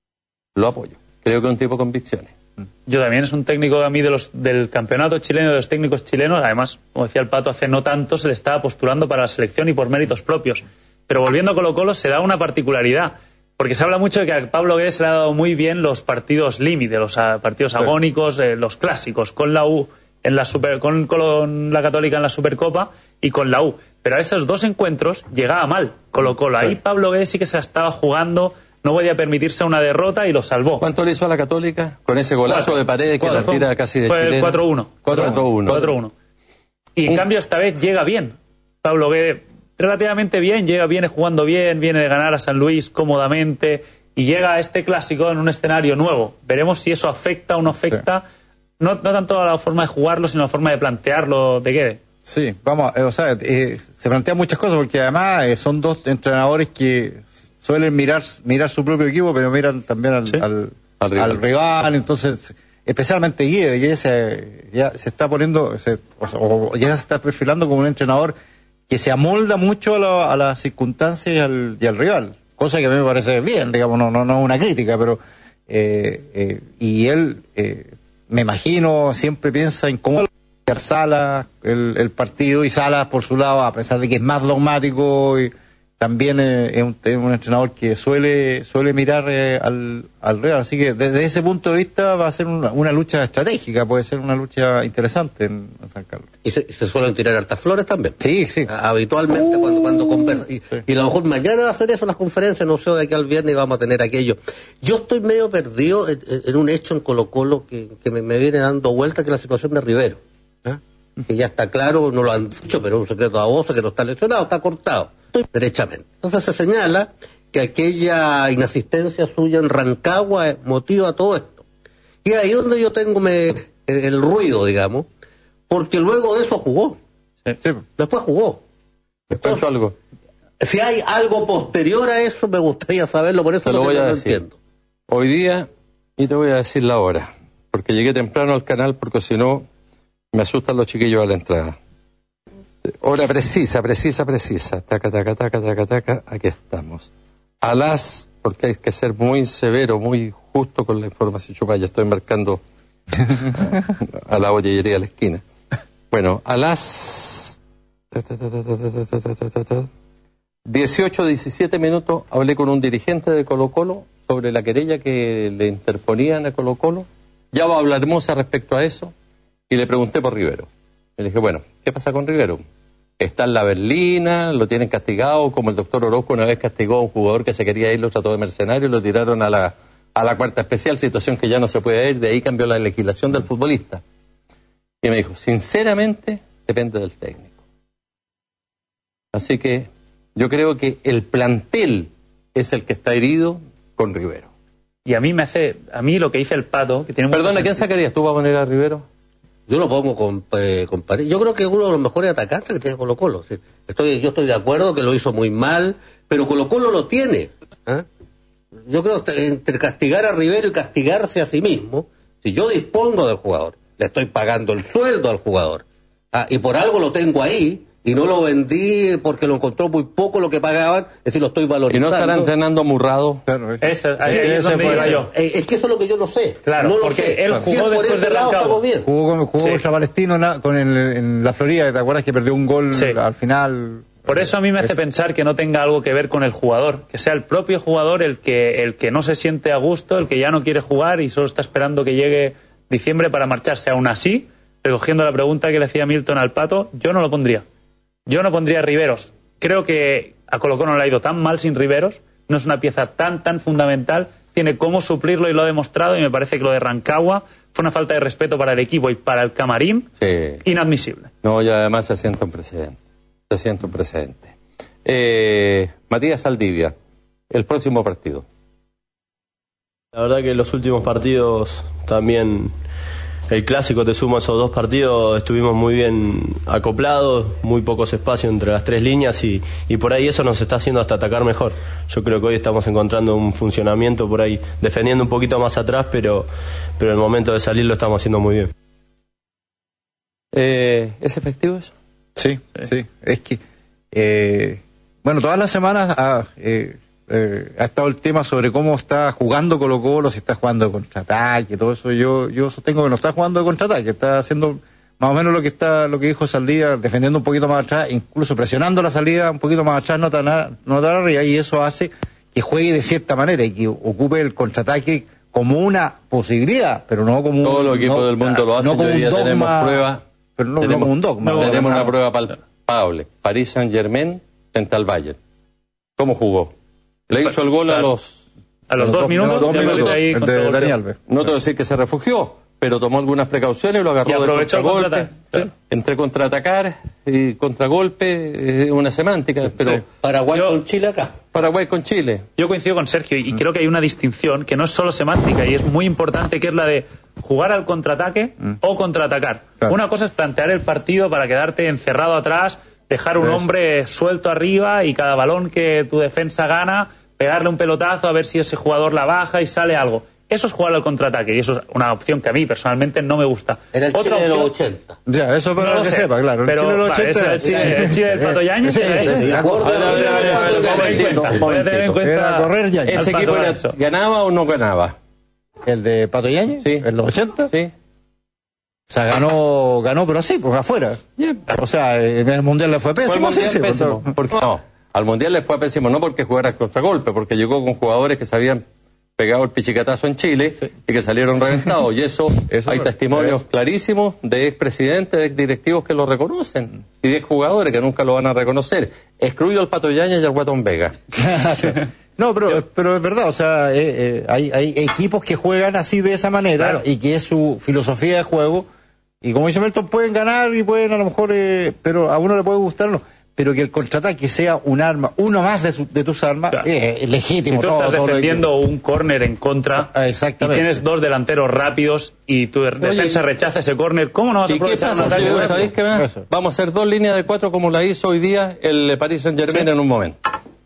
Lo apoyo. Creo que es un tipo de convicciones. Yo también, es un técnico a mí de los, del campeonato chileno, de los técnicos chilenos. Además, como decía el Pato, hace no tanto se le estaba postulando para la selección y por méritos propios. Pero volviendo a Colo-Colo, se da una particularidad. Porque se habla mucho de que a Pablo Guedes se le ha dado muy bien los partidos límite, los a, partidos sí. agónicos, eh, los clásicos, con la U, en la super, con, con la Católica en la Supercopa y con la U. Pero a esos dos encuentros llegaba mal Colo-Colo. Ahí sí. Pablo Guedes sí que se estaba jugando, no podía permitirse una derrota y lo salvó. ¿Cuánto le hizo a la Católica? Con ese golazo cuatro. de Paredes que se tira casi de Fue chilena. el cuatro uno. cuatro uno. cuatro uno. Y en uh. cambio esta vez llega bien. Pablo Guedes relativamente bien, llega, viene jugando bien, viene de ganar a San Luis cómodamente y llega a este clásico en un escenario nuevo. Veremos si eso afecta o no afecta, sí. no, no tanto a la forma de jugarlo, sino a la forma de plantearlo de Guedes. Sí, vamos, eh, o sea, eh, se plantean muchas cosas porque además eh, son dos entrenadores que suelen mirar mirar su propio equipo, pero miran también al, ¿sí? al, al, rival. al rival, entonces, especialmente Guedes, Guedes se, ya se está poniendo, se, o, o ya se está perfilando como un entrenador que se amolda mucho a, la, a las circunstancias y al, y al rival, cosa que a mí me parece bien, digamos, no no no una crítica, pero eh, eh, y él, eh, me imagino, siempre piensa en cómo Salas el, el partido, y Salas por su lado, a pesar de que es más dogmático, y también eh, es, un, es un entrenador que suele suele mirar eh, al, al Real, así que desde ese punto de vista va a ser una, una lucha estratégica, puede ser una lucha interesante en, en San Carlos. Y se, se suelen tirar hartas flores también. Sí, sí. Habitualmente uh, cuando cuando conversan. Y, sí. y a lo mejor mañana va a hacer eso en las conferencias, no sé, de aquí al viernes vamos a tener aquello. Yo estoy medio perdido en, en un hecho en Colo-Colo que, que me, me viene dando vuelta, que es la situación de Rivero. ¿eh? Que ya está claro, no lo han dicho, pero es un secreto a voces, que no está lesionado, está cortado. Derechamente. Entonces se señala que aquella inasistencia suya en Rancagua motiva todo esto. Y ahí donde yo tengo me, el, el ruido, digamos, porque luego de eso jugó. Sí, sí. Después jugó. Entonces, algo. Si hay algo posterior a eso, me gustaría saberlo, por eso te lo voy que a no decir. entiendo. Hoy día, y te voy a decir la hora, porque llegué temprano al canal, porque si no, me asustan los chiquillos a la entrada. Hora precisa, precisa, precisa. Taca, taca, taca, taca, taca. Aquí estamos. A las, porque hay que ser muy severo, muy justo con la información. Chupa, ya estoy marcando a, a la bollería de la esquina. Bueno, a las dieciocho, diecisiete minutos hablé con un dirigente de Colo-Colo sobre la querella que le interponían a Colo-Colo. Ya hablaremos respecto a eso. Y le pregunté por Rivero. Y le dije, bueno, ¿qué pasa con Rivero? Está en la berlina, lo tienen castigado, como el doctor Orozco una vez castigó a un jugador que se quería ir, lo trató de mercenario y lo tiraron a la, a la cuarta especial, situación que ya no se puede ir, de ahí cambió la legislación del futbolista. Y me dijo, sinceramente, depende del técnico. Así que yo creo que el plantel es el que está herido con Rivero. Y a mí me hace, a mí lo que dice el Pato, que tiene Perdona, ¿quién sacarías tú para poner a Rivero? Yo lo pongo con, eh, con Paredes. Yo creo que es uno de los mejores atacantes que tiene Colo-Colo. ¿sí? Estoy, yo estoy de acuerdo que lo hizo muy mal, pero Colo-Colo lo tiene. ¿eh? Yo creo que entre castigar a Rivero y castigarse a sí mismo, si yo dispongo del jugador, le estoy pagando el sueldo al jugador, ah, y por algo lo tengo ahí, y no lo vendí porque lo encontró muy poco lo que pagaban, es decir, lo estoy valorizando. ¿Y no estará entrenando Murrado? Claro, ese, ese, ese, ese fue fue yo. Es que eso es lo que yo no sé. Claro, no lo porque sé. él Si jugó es por después ese de lado, Rancagua. estamos bien. Jugó, jugó Sí. contra Palestino en la, con el, en la Florida, ¿te acuerdas que perdió un gol Sí. al final? Por eso a mí me hace pensar que no tenga algo que ver con el jugador, que sea el propio jugador el que, el que no se siente a gusto, el que ya no quiere jugar y solo está esperando que llegue diciembre para marcharse. Aún así, recogiendo la pregunta que le hacía Milton al Pato, yo no lo pondría. Yo no pondría a Riveros. Creo que a Colo-Colo no le ha ido tan mal sin Riveros, no es una pieza tan, tan fundamental, tiene cómo suplirlo y lo ha demostrado, y me parece que lo de Rancagua fue una falta de respeto para el equipo y para el camarín Sí. inadmisible. No, y además se sienta un precedente. Se sienta un precedente. Eh, Matías Saldivia, el próximo partido. La verdad que los últimos partidos también, el clásico te suma esos dos partidos, estuvimos muy bien acoplados, muy pocos espacios entre las tres líneas y, y por ahí eso nos está haciendo hasta atacar mejor. Yo creo que hoy estamos encontrando un funcionamiento por ahí, defendiendo un poquito más atrás, pero, pero en el momento de salir lo estamos haciendo muy bien. Eh, ¿Es efectivo eso? Sí, sí. Es que eh, Bueno, todas las semanas ha, eh, eh, ha estado el tema sobre cómo está jugando Colo-Colo, si está jugando de contraataque, todo eso. Yo yo sostengo que no está jugando de contraataque, está haciendo más o menos lo que está lo que dijo Saldía, defendiendo un poquito más atrás, incluso presionando la salida un poquito más atrás, no tan, no tan arriba, y eso hace que juegue de cierta manera y que ocupe el contraataque como una posibilidad, pero no como Todos un, los equipos no, del mundo lo hacen, no como hoy día un dogma, tenemos pruebas, pero no, tenemos, no como un dogma. no, tenemos no, una prueba palpable. Paris Saint-Germain frente al Bayern. ¿Cómo jugó? Le hizo el gol a los... A los dos minutos, dos minutos ahí el de Dani Alves. No te voy a decir que se refugió, pero tomó algunas precauciones y lo agarró y aprovechó de contragolpe. Claro. Entre contraatacar y contragolpe, es una semántica, pero... Sí. Paraguay yo, con Chile acá. Paraguay con Chile. Yo coincido con Sergio y mm. creo que hay una distinción que no es solo semántica y es muy importante, que es la de jugar al contraataque mm. o contraatacar. Claro. Una cosa es plantear el partido para quedarte encerrado atrás, dejar un hombre suelto arriba y cada balón que tu defensa gana, pegarle un pelotazo a ver si ese jugador la baja y sale algo. Eso es jugar al contraataque y eso es una opción que a mí personalmente no me gusta. Era el Otra Chile de los opción... ochenta. Ya, eso para no que sé, sepa, claro. El pero, Chile de los ochenta. Vale, el Chile, el Chile del Pato Yañez. Sí, Era correr Yañez. ¿Ese equipo era, ganaba o no ganaba? ¿El de Pato Yañez? Sí. ¿En los ochenta? Sí. O sea, ganó, ganó pero así, pues afuera. Yeah. O sea, en el Mundial le fue pésimo. Fue sí, pésimo. Sí, porque, no, al Mundial le fue pésimo, no porque jugara contragolpe, porque llegó con jugadores que se habían pegado el pichicatazo en Chile sí. y que salieron reventados. Y eso, eso hay testimonios eso. clarísimos de expresidentes, de exdirectivos que lo reconocen y de exjugadores que nunca lo van a reconocer. Excluyo al Pato Yañez y al Guatón Vega. No, pero, pero es verdad, o sea, eh, eh, hay, hay equipos que juegan así de esa manera claro. y que es su filosofía de juego. Y como dice Melton, pueden ganar y pueden a lo mejor, eh, pero a uno le puede gustar, no. Pero que el contraataque sea un arma, uno más de, su, de tus armas, claro. eh, es legítimo. Si tú todo, estás todo defendiendo un córner en contra ah, exactamente. y tienes dos delanteros rápidos y tu Oye, defensa rechaza ese córner, ¿cómo no vas a aprovechar un ataque? Si ¿Sabéis qué más? Vamos a hacer dos líneas de cuatro como la hizo hoy día el Paris Saint-Germain sí. en un momento.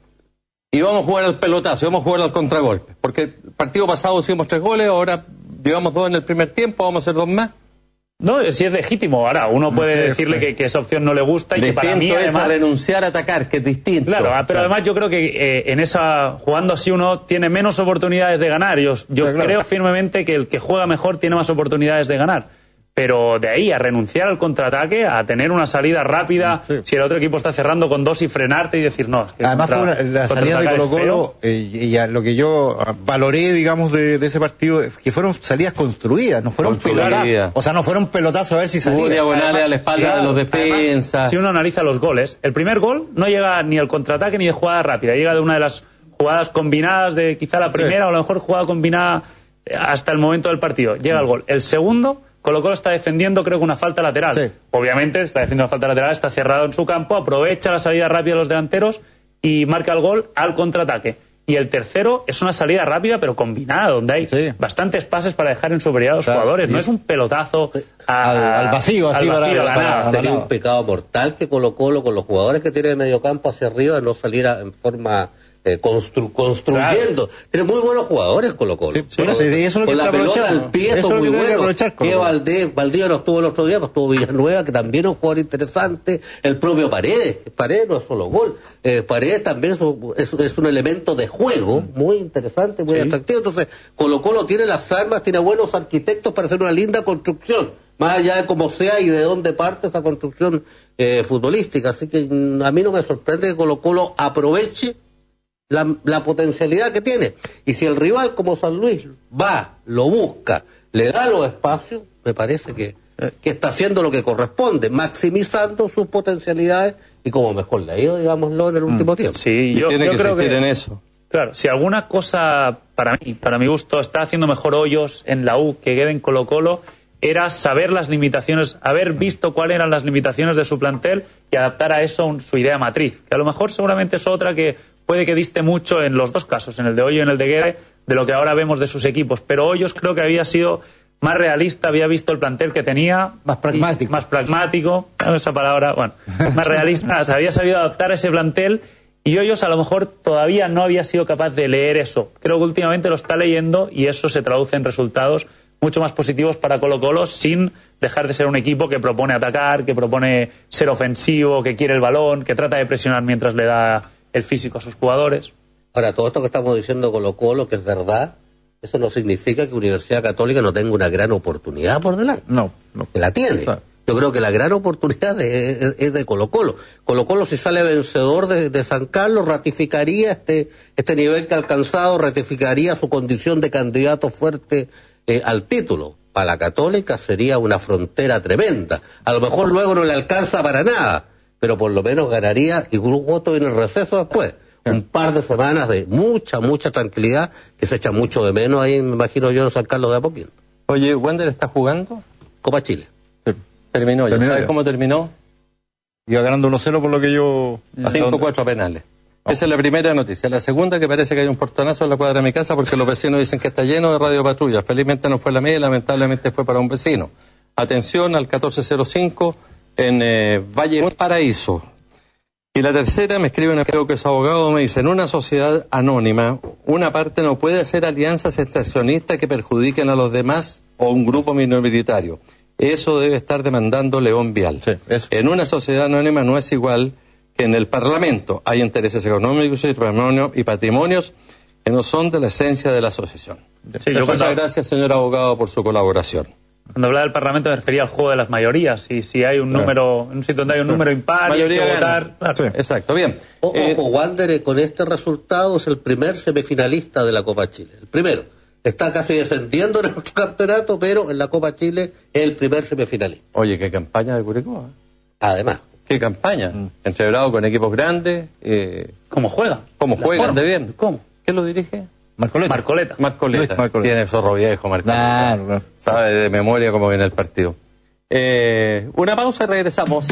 Y vamos a jugar al pelotazo, vamos a jugar al contragolpe. Porque el partido pasado hicimos tres goles, ahora llevamos dos en el primer tiempo, vamos a hacer dos más. No, si es legítimo. Ahora, uno puede sí, decirle sí. Que, que esa opción no le gusta y distinto que para mí además... es a renunciar a atacar, que es distinto. Claro, pero claro. además yo creo que eh, en esa jugando así uno tiene menos oportunidades de ganar. Yo, yo claro, creo claro. firmemente que el que juega mejor tiene más oportunidades de ganar. Pero de ahí a renunciar al contraataque, a tener una salida rápida, sí. si el otro equipo está cerrando con dos y frenarte y decir no. Es que además contra, fue una, la salida de Colo-Colo, eh, y a lo que yo valoré, digamos, de, de ese partido, que fueron salidas construidas, no fueron pelotazos. O sea, no fueron pelotazos a ver si salía. Diagonales a la espalda claro, de los defensas. Además, si uno analiza los goles, el primer gol no llega ni al contraataque ni de jugada rápida, llega de una de las jugadas combinadas de quizá la primera sí. o a lo mejor jugada combinada hasta el momento del partido. Llega sí. el gol. El segundo... Colo-Colo está defendiendo, creo que una falta lateral. Sí. Obviamente está defendiendo una falta lateral, está cerrado en su campo, aprovecha la salida rápida de los delanteros y marca el gol al contraataque. Y el tercero es una salida rápida pero combinada, donde hay sí. bastantes pases para dejar en superioridad a los claro, jugadores. Sí. No es un pelotazo a, al, al vacío, así al vacío, para, para, para, sería un pecado mortal que Colo-Colo con los jugadores que tiene de medio campo hacia arriba no saliera en forma... Eh, constru construyendo. Claro. Tiene muy buenos jugadores Colo-Colo. Sí, sí, sí, eso es lo que con la pelota al pie son muy buenos. Que Valdés, Valdés no estuvo el otro día, pues estuvo Villanueva, que también es un jugador interesante. El propio Paredes, Paredes no es solo gol. Eh, Paredes también es un, es, es un elemento de juego muy interesante, muy sí. atractivo. Entonces, Colo-Colo tiene las armas, tiene buenos arquitectos para hacer una linda construcción. Más allá de cómo sea y de dónde parte esa construcción eh, futbolística. Así que a mí no me sorprende que Colo-Colo aproveche La, la potencialidad que tiene. Y si el rival como San Luis va, lo busca, le da los espacios, me parece que, que está haciendo lo que corresponde, maximizando sus potencialidades y como mejor le ha ido, digámoslo, en el último tiempo. Sí, yo, tiene yo que creo que en eso. Claro, si alguna cosa para mí, para mi gusto, está haciendo mejor Hoyos en la U que quede en Colo-Colo, era saber las limitaciones, haber visto cuáles eran las limitaciones de su plantel y adaptar a eso un, su idea matriz, que a lo mejor seguramente es otra que puede que diste mucho en los dos casos, en el de Hoyo y en el de Guede, de lo que ahora vemos de sus equipos. Pero Hoyos creo que había sido más realista, había visto el plantel que tenía. Más pragmático. Más pragmático, esa palabra, bueno, más realista. O sea, había sabido adaptar a ese plantel y Hoyos a lo mejor todavía no había sido capaz de leer eso. Creo que últimamente lo está leyendo y eso se traduce en resultados mucho más positivos para Colo-Colo sin dejar de ser un equipo que propone atacar, que propone ser ofensivo, que quiere el balón, que trata de presionar mientras le da el físico a sus jugadores. Ahora, todo esto que estamos diciendo Colo-Colo, que es verdad, eso no significa que Universidad Católica no tenga una gran oportunidad por delante. No, no. Que la tiene. Yo creo que la gran oportunidad de, es, es de Colo-Colo. Colo-Colo, si sale vencedor de, de San Carlos, ratificaría este, este nivel que ha alcanzado, ratificaría su condición de candidato fuerte eh, al título. Para la Católica sería una frontera tremenda. A lo mejor luego no le alcanza para nada, pero por lo menos ganaría y un voto en el receso después. Un par de semanas de mucha, mucha tranquilidad, que se echa mucho de menos ahí, me imagino yo, en San Carlos de Apoquindo. Oye, ¿Wander está jugando? Copa Chile. Sí. Terminó ya. Terminó ¿Sabes ya. cómo terminó? Iba ganando uno cero por lo que yo... cinco cuatro a penales. Oh. Esa es la primera noticia. La segunda, que parece que hay un portonazo en la cuadra de mi casa porque los vecinos dicen que está lleno de radiopatrullas. Felizmente no fue la mía, lamentablemente fue para un vecino. Atención al catorce cero cinco en eh, Valle Paraíso. Y la tercera, me escribe un amigo que es abogado, me dice, en una sociedad anónima, una parte no puede hacer alianzas extraccionistas que perjudiquen a los demás o un grupo minoritario. Eso debe estar demandando León Vial. Sí, eso. En una sociedad anónima no es igual que en el Parlamento. Hay intereses económicos y patrimonio, y patrimonios que no son de la esencia de la asociación. Sí, yo Muchas cuando, gracias, señor abogado, por su colaboración. cuando hablaba del Parlamento me refería al juego de las mayorías. Y si hay un Claro. número, en un sitio donde hay un número impar, hay Mayoría que gana. votar. Claro. Sí. Exacto, bien. Ojo, Eh, ojo, Wander con este resultado es el primer semifinalista de la Copa Chile. El primero. Está casi descendiendo en nuestro campeonato, pero en la Copa Chile es el primer semifinalista. Oye, qué campaña de Curicó, ¿eh? Además. Qué campaña. Entreverado con equipos grandes. Eh, ¿Cómo juega? ¿Cómo La juegan forma. de bien? ¿Cómo? ¿Quién lo dirige? Marcoleta. Marcoleta. Marcoleta. Luis Marcoleta. Tiene zorro viejo, Marcoleta. Claro, claro. Sabe de memoria cómo viene el partido. Eh, una pausa y regresamos.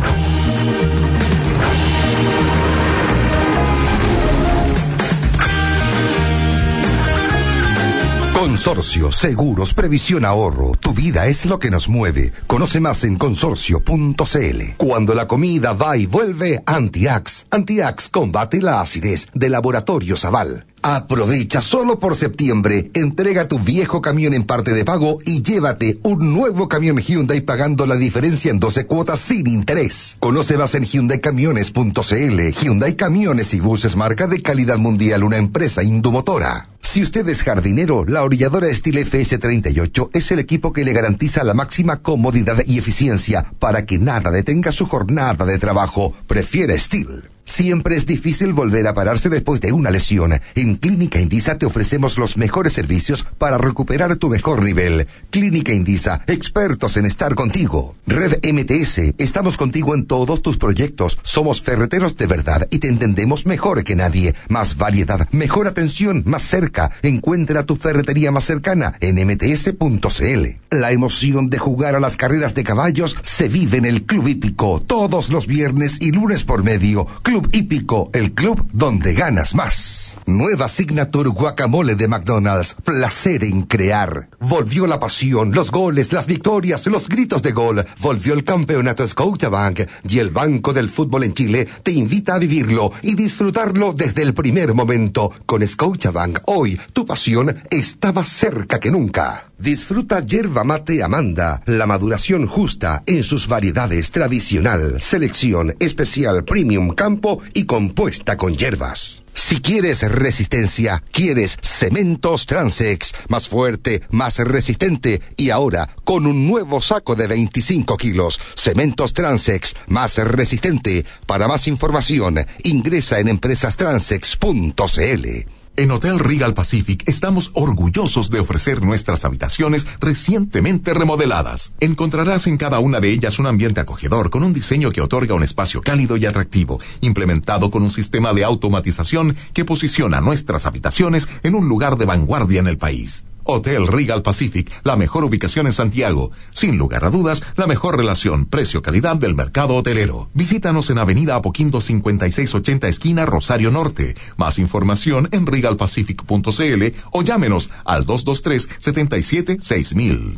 Consorcio, seguros, previsión, ahorro. Tu vida es lo que nos mueve. Conoce más en consorcio punto c l. Cuando la comida va y vuelve, Antiax. Antiax combate la acidez de Laboratorio Zaval. Aprovecha solo por septiembre, entrega tu viejo camión en parte de pago y llévate un nuevo camión Hyundai pagando la diferencia en doce cuotas sin interés. Conoce más en hyundai camiones punto c l. Hyundai Camiones y Buses, marca de calidad mundial, una empresa indumotora. Si usted es jardinero, la orilladora Steel F S treinta y ocho es el equipo que le garantiza la máxima comodidad y eficiencia para que nada detenga su jornada de trabajo. Prefiere Steel. Siempre es difícil volver a pararse después de una lesión. En Clínica Indisa te ofrecemos los mejores servicios para recuperar tu mejor nivel. Clínica Indisa, expertos en estar contigo. Red M T S, estamos contigo en todos tus proyectos. Somos ferreteros de verdad y te entendemos mejor que nadie. Más variedad, mejor atención, más cerca. Encuentra tu ferretería más cercana en m t s punto c l. La emoción de jugar a las carreras de caballos se vive en el Club Hípico todos los viernes y lunes por medio. Club Hípico, el club donde ganas más. Nueva Signature Guacamole de McDonald's. Placer en crear. Volvió la pasión, los goles, las victorias, los gritos de gol. Volvió el campeonato Scotiabank y el Banco del Fútbol en Chile te invita a vivirlo y disfrutarlo desde el primer momento. Con Scotiabank, hoy tu pasión está más cerca que nunca. Disfruta yerba mate Amanda, la maduración justa en sus variedades tradicional, selección, especial, premium, campo y compuesta con hierbas. Si quieres resistencia, quieres Cementos Transex, más fuerte, más resistente y ahora con un nuevo saco de veinticinco kilos. Cementos Transex, más resistente. Para más información, ingresa en empresas transex punto c l. En Hotel Regal Pacific estamos orgullosos de ofrecer nuestras habitaciones recientemente remodeladas. Encontrarás en cada una de ellas un ambiente acogedor con un diseño que otorga un espacio cálido y atractivo, implementado con un sistema de automatización que posiciona nuestras habitaciones en un lugar de vanguardia en el país. Hotel Regal Pacific, la mejor ubicación en Santiago. Sin lugar a dudas, la mejor relación precio-calidad del mercado hotelero. Visítanos en Avenida Apoquindo cincuenta y seis ochenta, esquina Rosario Norte. Más información en regal pacific punto c l o llámenos al dos dos tres, siete siete seis mil.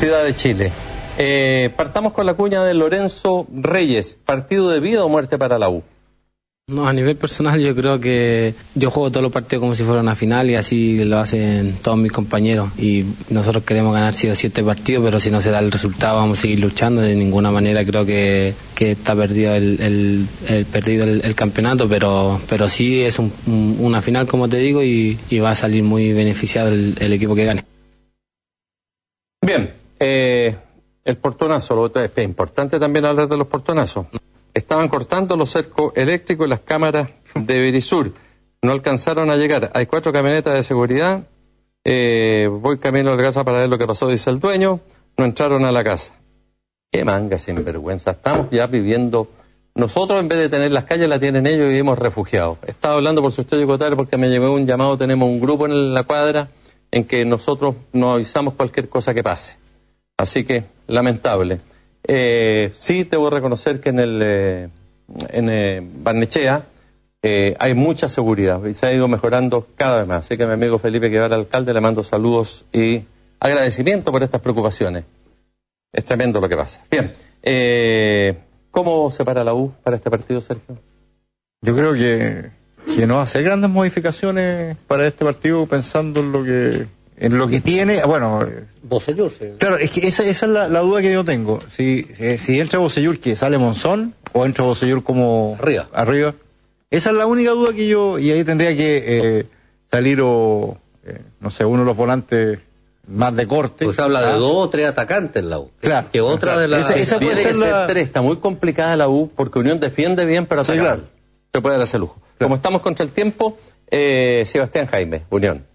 Ciudad de Chile. Eh, partamos con la cuña de Lorenzo Reyes. ¿Partido de vida o muerte para la U? No, a nivel personal yo creo que yo juego todos los partidos como si fuera una final y así lo hacen todos mis compañeros y nosotros queremos ganar sí o sí este partido, pero si no se da el resultado vamos a seguir luchando. De ninguna manera creo que, que está perdido el, el, el perdido el, el campeonato, pero pero sí es un, un, una final como te digo y, y va a salir muy beneficiado el, el equipo que gane. Bien, eh, el portonazo, lo es importante también hablar de los portonazos. Estaban cortando los cercos eléctricos y las cámaras de Verisur. No alcanzaron a llegar. Hay cuatro camionetas de seguridad. Eh, voy camino a la casa para ver lo que pasó, dice el dueño. No entraron a la casa. Qué manga sinvergüenza. Estamos ya viviendo. Nosotros, en vez de tener las calles, la tienen ellos y vivimos refugiados. Estaba hablando, por si usted llegó tarde, porque me llegó un llamado. Tenemos un grupo en la cuadra en que nosotros nos avisamos cualquier cosa que pase. Así que, lamentable. Eh, sí, debo reconocer que en el eh, en eh, Barnechea eh, hay mucha seguridad y se ha ido mejorando cada vez más. Así que a mi amigo Felipe Guevara, alcalde, le mando saludos y agradecimiento por estas preocupaciones. Es tremendo lo que pasa. Bien, eh, ¿cómo se para la U para este partido, Sergio? Yo creo que, que no hacer grandes modificaciones para este partido pensando en lo que en lo que tiene, bueno... Bocellur, sí. Claro, es que esa, esa es la, la duda que yo tengo. Si, si, si entra Bocellur, que sale Monzón, o entra Bocellur como... Arriba. Arriba. Esa es la única duda que yo... Y ahí tendría que eh, salir o... Eh, no sé, uno de los volantes más de corte. Pues habla ¿ah? de dos o tres atacantes en la U. Claro. Que otra claro. de las... Esa, esa puede Tiene ser que la... ser tres. Está muy complicada la U porque Unión defiende bien, pero ataca Sí, claro. mal. Se puede dar ese lujo. Claro. Como estamos contra el tiempo, eh, Sebastián Jaime, Unión.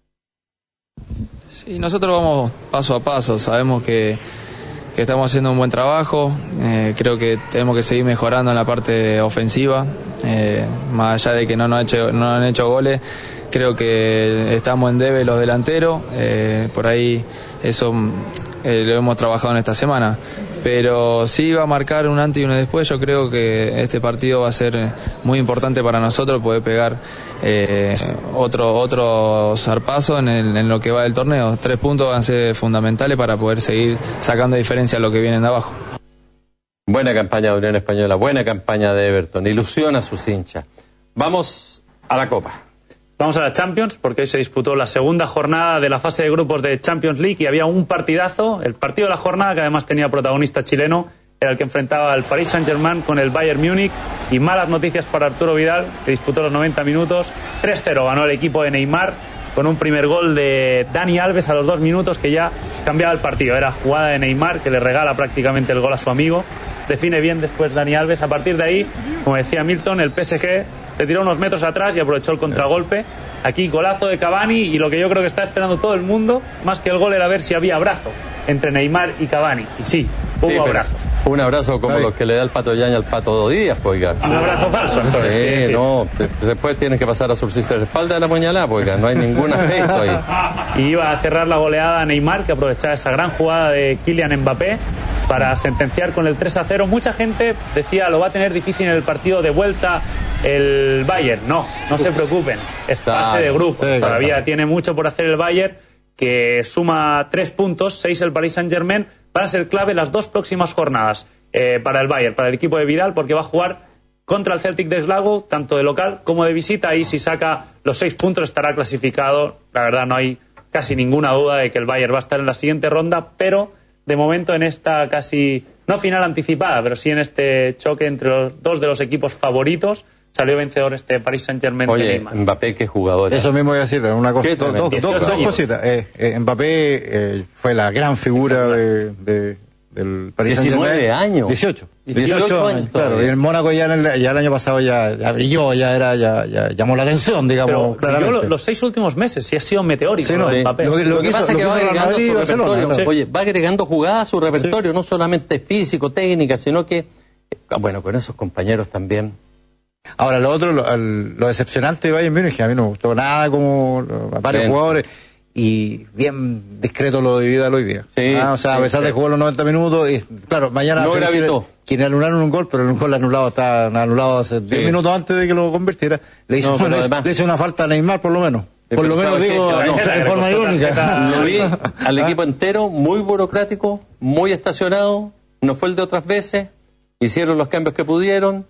Sí, nosotros vamos paso a paso, sabemos que, que estamos haciendo un buen trabajo, eh, creo que tenemos que seguir mejorando en la parte ofensiva, eh, más allá de que no nos han hecho, no han hecho goles, creo que estamos en debe los delanteros, eh, por ahí eso eh, lo hemos trabajado en esta semana, pero sí va a marcar un antes y un después. Yo creo que este partido va a ser muy importante para nosotros, poder pegar eh, otro otro zarpazo en, el, en lo que va del torneo. Tres puntos van a ser fundamentales para poder seguir sacando diferencia a lo que vienen de abajo. Buena campaña de Unión Española, buena campaña de Everton, ilusiona a sus hinchas. Vamos a la Copa. Vamos a la Champions, porque hoy se disputó la segunda jornada de la fase de grupos de Champions League y había un partidazo, el partido de la jornada, que además tenía protagonista chileno, era el que enfrentaba al Paris Saint-Germain con el Bayern Múnich, y malas noticias para Arturo Vidal, que disputó los noventa minutos. tres cero ganó el equipo de Neymar, con un primer gol de Dani Alves a los dos minutos, que ya cambiaba el partido. Era jugada de Neymar, que le regala prácticamente el gol a su amigo. Define bien después Dani Alves. A partir de ahí, como decía Milton, el P S G se tiró unos metros atrás y aprovechó el contragolpe. Aquí golazo de Cavani, y lo que yo creo que está esperando todo el mundo, más que el gol, era ver si había abrazo entre Neymar y Cavani. Y sí, hubo sí, abrazo. Un abrazo como los que le da el Pato Yaña al Pato Díaz, pues, oiga. Un abrazo falso, entonces. Sí, no, después tienes que pasar a surcirse la espalda de la puñalada, pues, oiga, no hay ningún aspecto ahí. Y iba a cerrar la goleada Neymar, que aprovechaba esa gran jugada de Kylian Mbappé para sentenciar con el tres a cero. Mucha gente decía, lo va a tener difícil en el partido de vuelta el Bayern. No, no se preocupen, es fase de grupo. Sí, todavía claro. Tiene mucho por hacer el Bayern, que suma tres puntos, seis el Paris Saint-Germain. Van a ser clave las dos próximas jornadas eh, para el Bayern, para el equipo de Vidal, porque va a jugar contra el Celtic de Glasgow, tanto de local como de visita, y si saca los seis puntos estará clasificado. La verdad, no hay casi ninguna duda de que el Bayern va a estar en la siguiente ronda, pero de momento en esta casi, no final anticipada, pero sí en este choque entre los dos de los equipos favoritos, salió vencedor este Paris Saint-Germain. Oye, Mbappé, qué jugador. Eso mismo voy a decir, una cosa, dos, dos, dos, dos cositas. Eh, eh, Mbappé eh, fue la gran figura de, de, del Paris Saint-Germain. diecinueve años. dieciocho. dieciocho años, claro. Y el Mónaco ya, en el, ya el año pasado ya, ya brilló, ya era, ya, ya llamó la atención, digamos, pero claramente. Los, los seis últimos meses sí ha sido meteórico. Sí, no, de Mbappé. Lo, lo, lo que pasa es que va agregando Madrid, su repertorio. Barcelona, Oye, va agregando jugadas a su repertorio, sí. No solamente físico, técnica, sino que, bueno, con esos compañeros también. Ahora, lo otro, lo, lo decepcionante de Bayern Múnich, a mí no me gustó nada como lo, varios bien. Jugadores, y bien discreto lo de Vidal hoy día. Sí, ah, o sea, sí, a pesar sí. de jugar los noventa minutos, y, claro, mañana... No gravitó. Quien anularon un gol, pero un gol anulado está anulado hace diez sí. minutos antes de que lo convirtiera. Le hizo, no, una, además, le hizo una falta a Neymar, por lo menos. Por lo menos digo no, en forma irónica. Lo vi al equipo entero, muy burocrático, muy estacionado, no fue el de otras veces, hicieron los cambios que pudieron,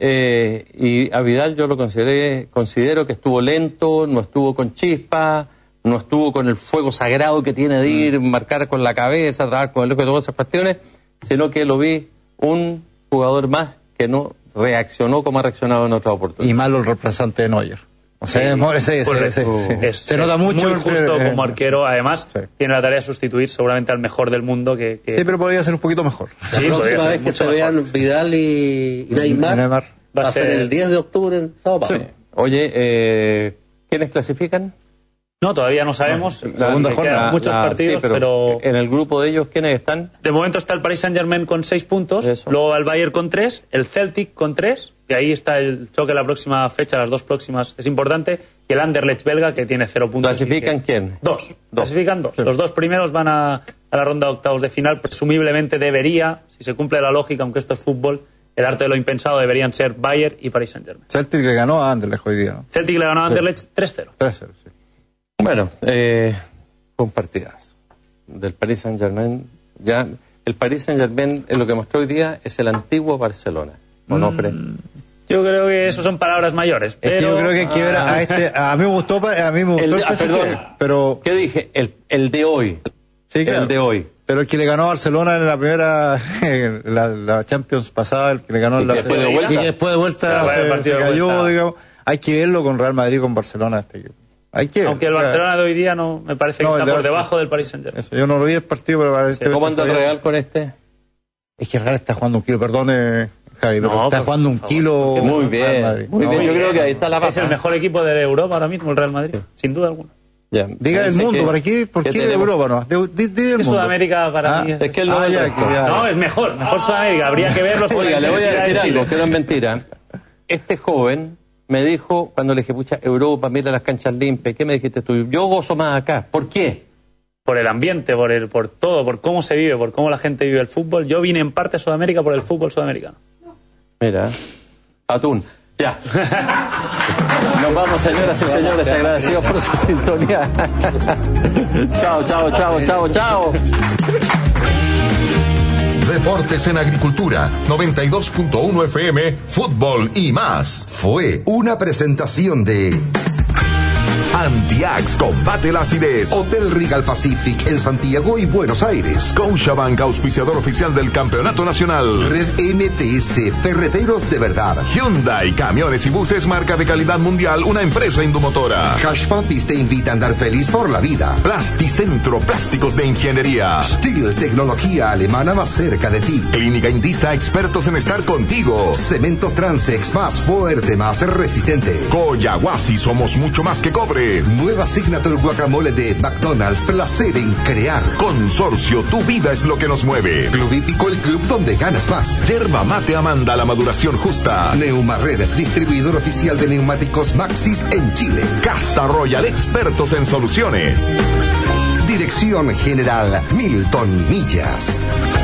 eh, y a Vidal yo lo consideré, considero que estuvo lento, no estuvo con chispa, no estuvo con el fuego sagrado que tiene de ir, marcar con la cabeza, trabajar con el ojo y todas esas cuestiones, sino que lo vi un jugador más que no reaccionó como ha reaccionado en otras oportunidades. Y malo el reemplazante de Neuer. O sea, Sí, se, se, se, se, es, se nota es mucho. muy justo eh, como arquero. Además, sí. tiene la tarea de sustituir seguramente al mejor del mundo. Que, que... Sí, pero podría ser un poquito mejor. Sí, la próxima vez que se vean Vidal y, y Neymar, Neymar va a ser el diez de octubre en Sao Paulo. Sí. Oye, eh, ¿quiénes clasifican? No, segunda no sabemos. La segunda jornada. Muchos la, partidos, sí, pero, pero... En el grupo de ellos, ¿quiénes están? De momento está el Paris Saint-Germain con seis puntos, Eso. luego el Bayern con tres, el Celtic con tres, y ahí está el choque la próxima fecha, las dos próximas, es importante, y el Anderlecht belga que tiene cero puntos. ¿Clasifican que... quién? Dos. dos. Clasifican dos. Sí. Los dos primeros van a, a la ronda de octavos de final, presumiblemente debería, si se cumple la lógica, aunque esto es fútbol, el arte de lo impensado deberían ser Bayern y Paris Saint-Germain. Celtic le ganó a Anderlecht hoy día, ¿no? Celtic le ganó a Anderlecht sí. tres cero. tres cero, sí. Bueno, eh, con partidas del Paris Saint-Germain. Ya, el Paris Saint-Germain, en lo que mostró hoy día, es el antiguo Barcelona. ¿Onofre? Mm, yo creo que eso son palabras mayores. Pero... Es que yo creo que quiebra ah, a este. A mí me gustó, a mí me gustó el, el P S G, perdón, pero. ¿Qué dije? El, el de hoy. Sí, claro. El de hoy. Pero el que le ganó a Barcelona en la primera, la, la Champions pasada, el que le ganó y la después de vuelta, y después de vuelta se, se, se cayó, vuelta. digamos. Hay que verlo con Real Madrid, con Barcelona este equipo. Hay que, Aunque el Barcelona de hoy día no me parece que no, está de por debajo del Paris Saint-Germain. Yo no lo vi el partido, pero sí. ¿Cómo anda el Real con este? Es que el Real está jugando un kilo, perdone, Javi, pero no, está por, jugando un por kilo. Muy bien, muy bien. No, yo creo que ahí está la base. Es el mejor equipo de Europa ahora mismo, el Real Madrid, sí. sin duda alguna. Ya. Diga el mundo, que, ¿para qué? ¿Por qué de Europa no? De, de, de mundo. Sudamérica para ah, mí. Es que él no, ah, es ya, ya. no, es mejor, mejor Sudamérica. Habría que verlos. Oiga, le voy a decir algo, que no es mentira. Este joven me dijo, cuando le dije, pucha, Europa, mira las canchas limpias, ¿qué me dijiste tú? Yo gozo más acá. ¿Por qué? Por el ambiente, por el, por todo, por cómo se vive, por cómo la gente vive el fútbol. Yo vine en parte a Sudamérica por el fútbol sudamericano. Mira, atún. Ya. Nos vamos, señoras y señores, agradecidos por su sintonía. Chao, chao, chao, chao, chao. Deportes en Agricultura, noventa y dos punto uno F M, fútbol y más. Fue una presentación de Antiax combate la acidez. Hotel Regal Pacific en Santiago y Buenos Aires. Scotiabank, auspiciador oficial del Campeonato Nacional. Red M T S, ferreteros de verdad. Hyundai, camiones y buses, marca de calidad mundial, una empresa indomotora. Hash Puppies te invita a andar feliz por la vida. Plasticentro, plásticos de ingeniería. Steel, tecnología alemana más cerca de ti. Clínica Indisa, expertos en estar contigo. Cemento Transex, más fuerte, más resistente. Coyahuasi, somos mucho más que cobre. Nueva Signature Guacamole de McDonald's, placer en crear. Consorcio, tu vida es lo que nos mueve. Club Hípico, el club donde ganas más. Yerba Mate Amanda, la maduración justa. Neumared, distribuidor oficial de neumáticos Maxis en Chile. Casa Royal, expertos en soluciones. Dirección General Milton Millas.